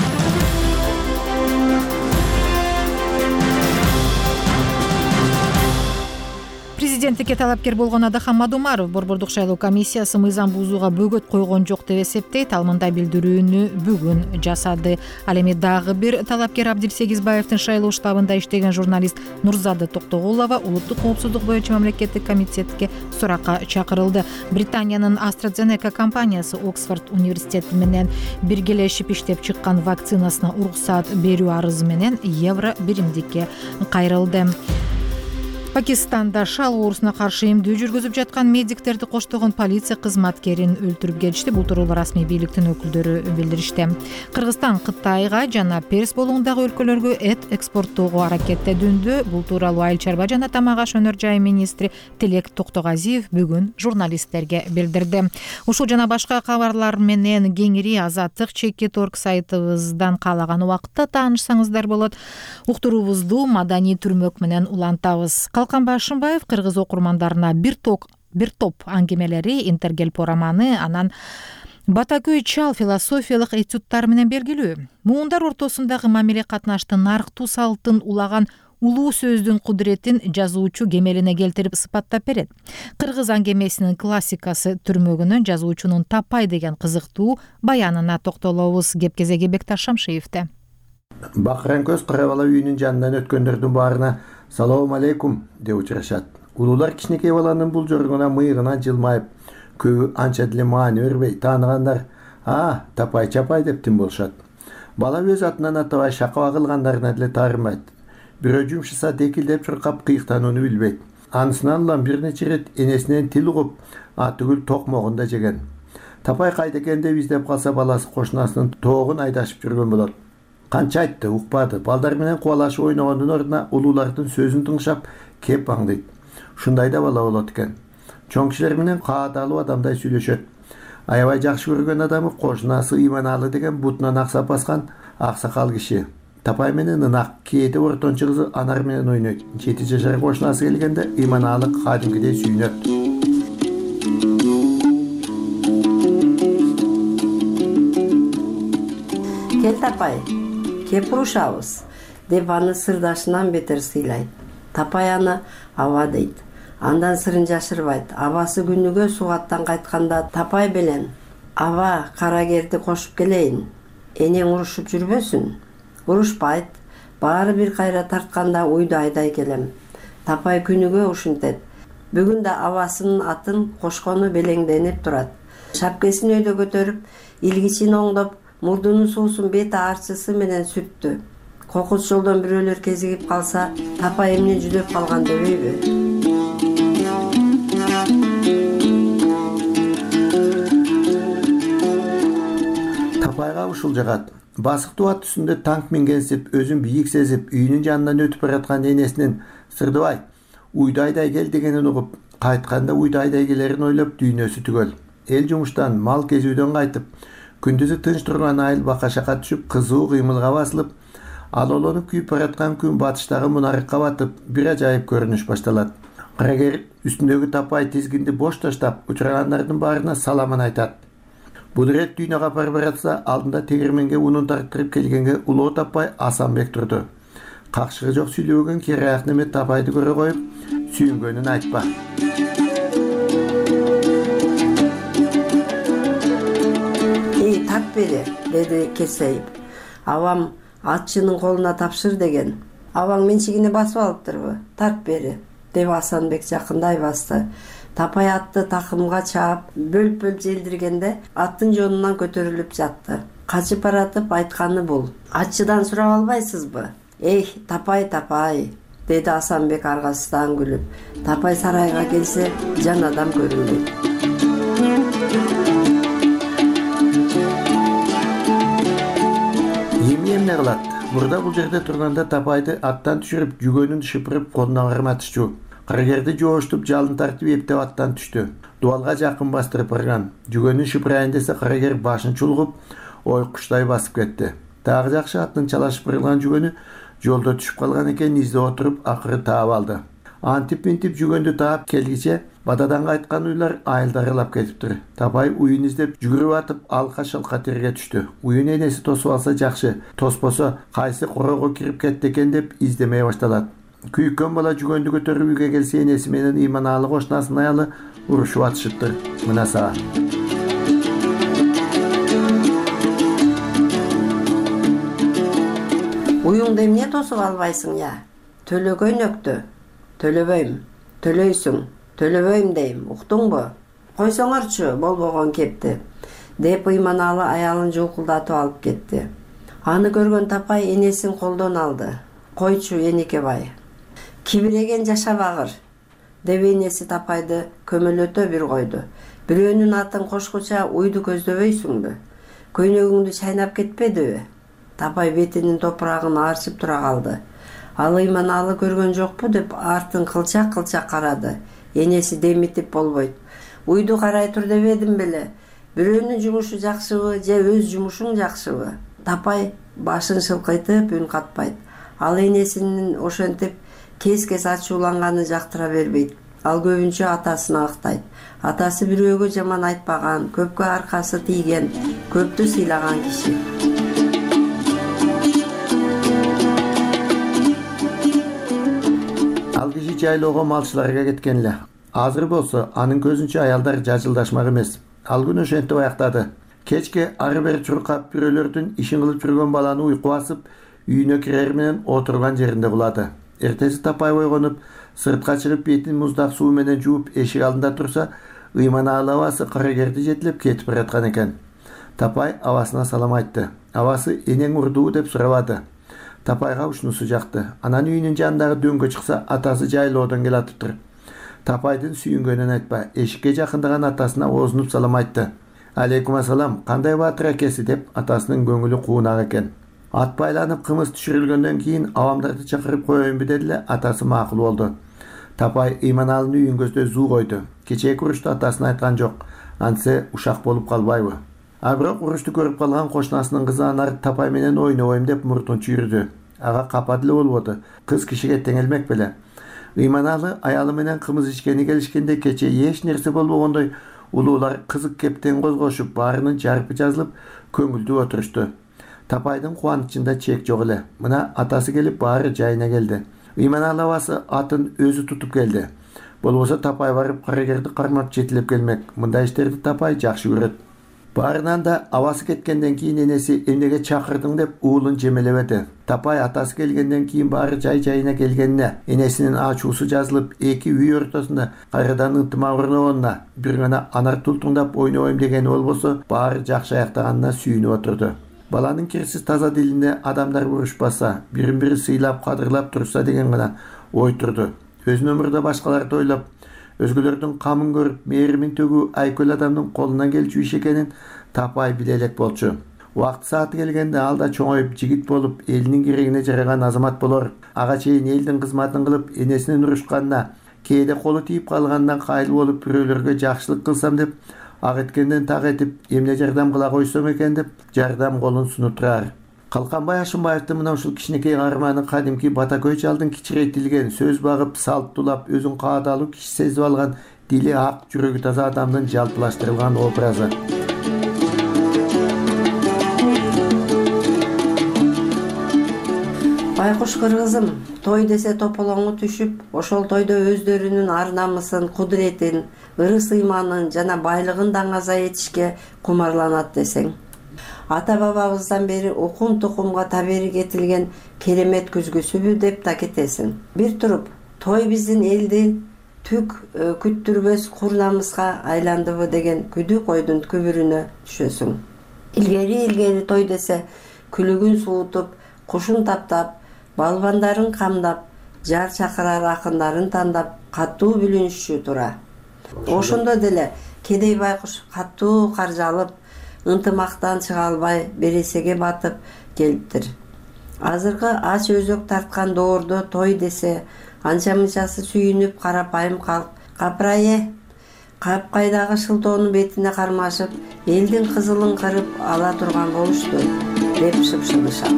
Президенттикке талапкер болгон Адахан Мадумаров борбордук шайлоо комиссиясы мыйзам бузууга бөгөт койгон жок деп эсептейт. Ал мындай билдирүүнү бүгүн жасады. Ал эми дагы бир талапкер Абдил Сегизбаевдин шайлоо штабында иштеген журналист Нурзада Токтогулова улуттук коопсуздук боюнча мамлекеттик комитетке суракка чакырылды. Британиянын AstraZeneca компаниясы Оксфорд университети менен биргелешип иштеп чыккан вакцинасына уруксаат берүү арызы менен евро биримдикке кайрылды. Пакистанда шал оорусуна каршы эмдөө жүргүзүп жаткан медиктерди коштогон полиция кызматкерин өлтүрүп кетишти. Бул тууралуу расмий бийликтин өкүлдөрү билдиришти. Кыргызстан Кытайга жана Перс болуңдагы өлкөлөргө эт экспорттоого аракеттенүүдө. Бул тууралуу Айыл чарба жана тамак аш өнөр жайы министри Тилек Токтогазиев бүгүн журналисттерге билдирди. Ушул жана башка кабарлар менен кеңири Азаттык.org сайтыбыздан каалаган убакытта таанышсаңыздар болот. Уктуруубузду маданий түрмөк менен улантабыз. Калканбай Ашымбаев кыргыз окурмандарына бир топ аңгемелери, Интергелпо романы, анан Батакөй чал философиялык этюдтар менен белгилүү. Муундар ортосундагы мамиле катнаштын нарктуу салтын улаган улуу сөздүн кудуретин жазуучу кемелине келтирип сыпаттап берет. Кыргыз аңгемесинин классикасы түрмөгүнөн жазуучунун таппай деген кызыктуу баянына токтолобуз. Кепкезеги Бекташ Шамшиевде. Бакыран көз кара бала үйүнүн жанынан өткөндөрдүн баарына «Салам алейкум» деп учурашат. Улуулар кичинекей баланын бул жоргуна мыйыгынан жылмайып, көбү анча деле маани бербей, тааныгандар Тапай чапай деп тим болушат. Бала өз атынан атабай шакаба кылгандарына деле таарынбайт. Бирөө жумшаса декилдеп чуркап кыйыктанууну билбейт. Анысынан улам бир нече рет энесинен тил угуп, түгүл токмогун да жеген. Тапай кайда экен деп издеп калса баласы кошунасынын тоогун айдашып жүргөн болот. Канча айтты, укпады. Балдар менен кубалашып ойногондун ордуна улуулардын сөзүн тыңшап кеп аңдыйт. Ушундайда бала болот экен. Чоң кишилер менен каадалуу адамдай сүйлөшөт. Аябай жакшы көргөн адамы кошунасы Иманалы деген бутунан аксап баскан аксакал киши. Тапай менен ынак кээде ортончу кызы Анар менен ойнойт. 7 жашар кошунасы келгенде Иманалы кадимкидей сүйүнөт. Кел Тапай, кеп урушабыз деп аны сырдашынан бетер сыйлайт. Тапай аны аба дейт. Андан сырын жашырбайт. Абасы күнүгө сугаттан кайтканда Тапай белен аба карагерди кошуп келейин. Энең урушуп жүрбөсүн. Урушпайт. Баары бир кайра тартканда уйду айдай келем. Тапай күнүгө ушинтет. Бүгүн да абасынын атын кошкону белеңденип турат. Шапкесин өйдө көтөрүп, илгичин оңдоп, мурдунун суусун бет аарчысы менен сүрттү. Кокус жолдон бирөөлөр кезигип калса, Тапай эмне жүдөп калган дебейби? Тапайга ушул жагат. Басыктуу ат үстүндө танк мингенсип, өзүн бийик сезип, үйүнүн жанынан өтүп бараткан энесинин Сырдыбай, уйду айдай кел дегенин угуп, кайтканда уйду айдай келерин ойлоп дүйнөсү түгөл. Эл жумуштан, мал кезүүдөн кайтып, күндүзү тынч турган айыл бакашакка түшүп, кызуу кыймылга басылып, алолонуп күйүп бараткан күн батыштагы мунарыкка батып, бир ажайып көрүнүш башталат. Карагер үстүндөгү Тапай тизгинди бош таштап, учурагандардын баарына саламын айтат. Бул ирет дүйнөгө апарып баратса, алдында тегерменге унун тарттырып келгенге улуу Тапай Асанбек турду. Какшыгы жок сүйлөгөн кераяк неме Тапайды көрө коюп, сүйүнгөнүн айтпа. Тарт бери, деди кесейип. Абам атчынын колуна тапшыр деген. Абаң менчигине басып алыптырбы? Тарт бери, деп Асанбек жакындай басты. Тапай атты такымга чаап, бөлп-бөлп желдиргенде аттын жонунан көтөрүлүп жатты. Качып баратып айтканы бул. Атчыдан сурап албайсызбы? Тапай, Тапай, деди Асанбек аргасыздан күлүп. Тапай сарайга келсе, жан адам көрүнбөйт. Эмне кылат? Мурда бул жерде турганда Тапайды аттан түшүрүп, жүгөнүн шыпырып колуна карматышчу. Карагерди жооштуп, жалын тартып эптеп аттан түштү. Дуалга жакын бастырып барган. Жүгөнүн шыпырайын десе Карагер башын чулгуп, ой куштай басып кетти. Дагы жакшы аттын чалашып кырылган жүгөнү жолдо түшүп калган экен, изде отуруп акыры таап алды. Антип-минтип жүгөндү таап келгиче бададан кайткан уйлар айылдарылап кетиптир. Тапай уюн издеп жүгүрүп атып алка-шалка терге түштү. Уюн энеси тосуп алса жакшы, тоспосо кайсы корого кирип кетти экен деп издемей башталат. Күйүккөн бала жүгөндү көтөрүп үйгө келсе энеси менен Иманалы кошунасынын аялы урушуп атышыптыр. Мына сага. Уюңду эмне тосуп албайсың я? Төлөгөйнөктү. Төлөбөйм. Төлөйсүң. Төлөбөйм дейм. Уктуңбу? Койсоңорчу, болбогон кепти, деп Иманалы аялын жулкулдатып алып кетти. Аны көргөн Тапай энесин колдон алды. Койчу Энекебай. Кибиреген жашабагыр, деп энеси Тапайды көмөлөтө бир койду. Бирөөнүн атын кошкуча уйду көздөбөйсүңбү? Көйнөгүңдү чайнап кетпедиби? Тапай бетинин топурагын арчып тура калды. Ал Иманалы көргөн жокпу деп артын кылчак-кылчак карады. Энеси демитип болбойт. Уйду карай тур дебедим беле. Бирөөнүн жумушу жакшыбы же өз жумушуң жакшыбы? Тапай башын шылкыйтып үн катпайт. Ал энесинин ошентип кес-кес ачууланганы жактыра бербейт. Ал көбүнчө атасын актайт. Атасы бирөөгө жаман айтпаган, көпкө аркасы тийген, көптү сыйлаган киши. Ал киши жайлоого малчыларга кеткен эле. Азыр болсо анын көзүнчө аялдар жажылдашмак эмес. Ал күн ошентип аяктады. Кечке ары бери чуркап бирөөлөрдүн ишин кылып жүргөн баланы уйку басып, үйүнө кирер менен отурган жеринде кулады. Эртеси Тапай ойгонуп, сыртка чыгып бетин муздак суу менен жууп эшик алдында турса, Иманалы абасы Карагерди жетилеп кетип бараткан экен. Тапай абасына салам айтты. Абасы энең урдуу деп сурабады. Тапайга ушунусу жакты. Анан үйүнүн жанындагы дөңгө чыкса, атасы жайлоодон келатыптыр. Тапайдын сүйүнгөнүн айтпа, эшикке жакындаган атасына оозунуп салам айтты. Алейкум ассалам, кандай баатыр акеси деп атасынын көңүлү куунак экен. Ат байланып кымыз түшүрүлгөндөн кийин абамдарды чакырып коеюнбу деди эле, атасы макул болду. Тапай Ыйманалынын үйүн көздөй зуу койду. Кечээки урушту атасына айткан жок, антсе ушак болуп калбайбы. А бирок урушту көрүп калган кошунасынын кызы Анар Тапай менен ойнобойм деп муртун чүйрүдү. Ага капа деле болбоду. Кыз кишиге теңелмек беле. Ыйманалы аялы менен кымыз ичкени келишкенде кече эч нерсе болбогондой улуулар кызык кептен козгошуп, баарынын жарпы жазылып, көңүлдүү отурушту. Тапайдын кубанычында чек жок эле. Мына атасы келип баары жайына келди. Ыйманалы абасы атын өзү тутуп келди. Болбосо Тапай барып карагерди кармап жетилеп келмек. Мындай иштерди Тапай жакшы көрөт. Баарынан да абасы кеткенден кийин энеси эмнеге чакырдың деп уулун жемелебеди. Тапай атасы келгенден кийин баары жайына келгенине, энесинин ачуусу жазылып, эки үй ортосунда кайрадан ынтыма орногонуна, бир гана Анар тултуңдап ойнобойм дегени болбосо, баары жакшы аяктаганына сүйүнүп отурду. Баланын кирсиз таза дилинде адамдар урушпаса, бирин-бири сыйлап, кадырлап турса деген гана ой турду. Өзүнүн өмүрдө башкаларды ойлоп, өзгөлөрдүн камын көрүп, мээримин төгүү айкөл адамдын колунан келчү иш экенин Тапай биле элек болчу. Убакыт сааты келгенде ал да чоңоюп, жигит болуп, элинин керегине жараган азамат болор. Ага чейин элдин кызматын кылып, энесинин урушканына, кээде колу тийип калгандан кайыл болуп, бирөөлөргө жакшылык кылсам деп, ак эткенден так этип, эмне жардам кыла койсом экен деп, жардам колун сунуп турар. Калканбай Ашымбаевдин мына ушул кичинекей каарманы кадимки Батакөй чалдын кичирейтилген, сөз багып, салттуулап, өзүн каадалуу киши сезип алган, дили ак, жүрөгү таза адамдын жалпылаштырылган образы. Байкуш кыргызым, той десе тополоңу түшүп, ошол тойдо өздөрүнүн ар намысын, кудуретин, ырыс-ыйманын жана байлыгын даңаза этишке кумарланат десең. Ата-бабабыздан бери укум-тукумга таберик этилген керемет күзгүсүбү деп да кетесиң. Бир туруп, той биздин элди түк күттүрбөс кур намыска айландыбы деген күдүк ойдун күбүрүнө түшөсүң. Илгери той десе күлүгүн суутуп, кушун таптап, балбандарын камдап, жар чакырар акындарын тандап, каттуу бүлүнүшчү тура. Ошондо деле кедей байкуш каттуу каржалып, ынтымактан чыга албай бересеге батып келиптир. Азыркы ач өзөк тарткан доордо той десе анча-мынчасы сүйүнүп карапайым калк капырайы капкайдагы шылтоонун бетине кармашып элдин кызылын кырып ала турган болушту деп шыпшынышат.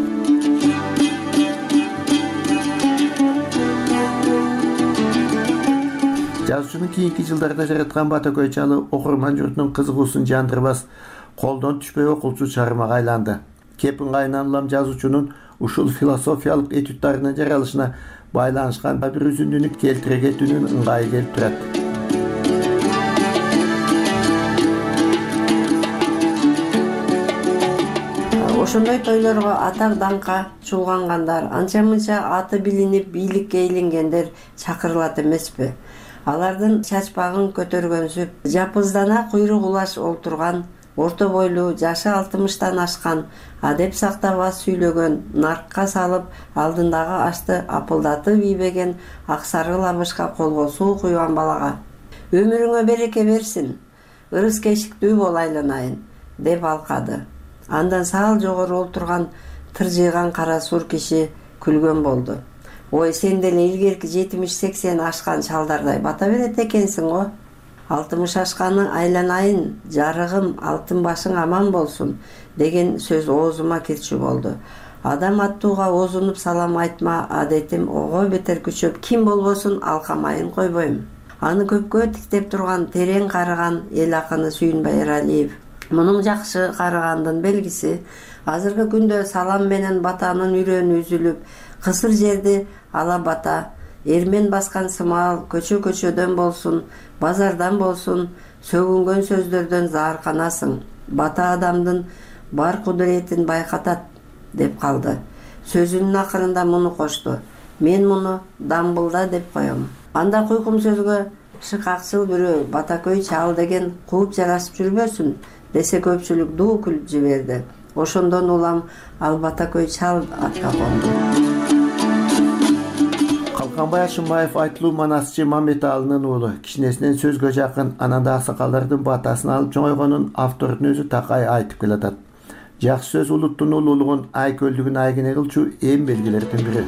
Жазуучунун кийинки жылдарда жараткан Батакөй чалы окурман журтунун кызыгуусун жандырбас, колдон түшпөй окулчу чыгармага айланды. Кепин Кайнан улам жазуучунун ушул философиялык этюдтарынын жаралышына байланышкан бир үзүндүнү келтире кетүүнүн ыңгайы келип турат. Ошондой тойлорго атак даңкка чулгангандар, анча-мынча аты билинип бийликке эйленгендер чакырылат эмеспи? Алардын чачпагын көтөргөнсүп, жапыздана куйрук улаш олтурган, орто бойлуу, жашы 60-тан ашкан, адеп сактабас сүйлөгөн, наркка салып, алдындагы ашты апылдатып ийбеген аксары лабышка колго суу куйган балага өмүрүңө береке берсин, ырыс кешиктүү бол айланайын деп алкады. Андан саал жогору олтурган тыржыйган кара сур киши күлгөн болду. Ой, сен деле илгерки 70-80 ашкан чалдардай бата берет экенсиң го. 60 ашканы айланайын, жарыгым, алтын башың аман болсун деген сөз оозума кирчү болду. Адам аттууга оозунуп салам айтма адетим ого бетер күчөп, ким болбосун алкамайын койбойм. Аны көпкө тиктеп турган терең карыган эл акыны Сүйүнбай Эралиев. Мунун жакшы карыгандын белгиси азыркы күндө салам менен батанын үрөнү үзүлүп, кысыр жерди ала бата, эрмен баскан сымал көчө-көчөдөн болсун, базардан болсун, сөгүнгөн сөздөрдөн заарканасың. Бата адамдын бар кудуретин байкатат деп калды. Сөзүнүн акырында муну кошту. Мен муну дамбылда деп коем. Анда куйкум сөзгө шыкакчыл бирөө Батакөй чал деген кууп жарашып жүрбөсүн десе көпчүлүк дуу күлүп жиберди. Ошондон улам Албатакөй чал атка конду. Калканбай Ашымбаев айтылуу манасчы Мамметалынын уулу. Кичинесинен сөзгө жакын, ананда аксакалдардын батасын алып чоңойгонун автордун өзү такай айтып келатат. Жакшы сөз улуттун улуулугун, айкөлдүгүн айгине кылчу эң белгилердин бири.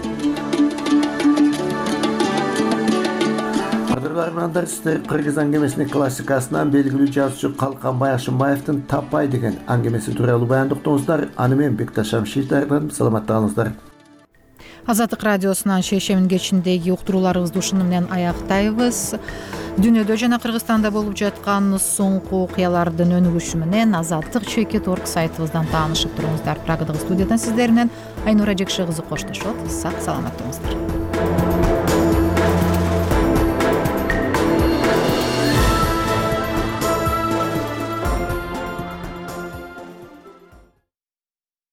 Кадырлармандар, сиздер Кыргыз аңгемесинин классикасынан белгилүү жазуучу Калканбай Ашымбаевдин Таппай деген аңгемеси тууралуу баяндоктоңуздар. Аны мен Бекташ Шамшиевдин саламаттыгыңыздар. Азаттык радиосунан шейшембин кечиндеги уктурууларыбызды ушуну менен аяктайбыз. Дүйнөдө жана Кыргызстанда болуп жаткан соңку окуялардын өнүгүшү менен Азаттык.org сайтыбыздан таанышып туруңуздар. Прагадагы студиядан сиздер менен Айнура Жекши кызы коштошот. Сак саламат болуңуздар.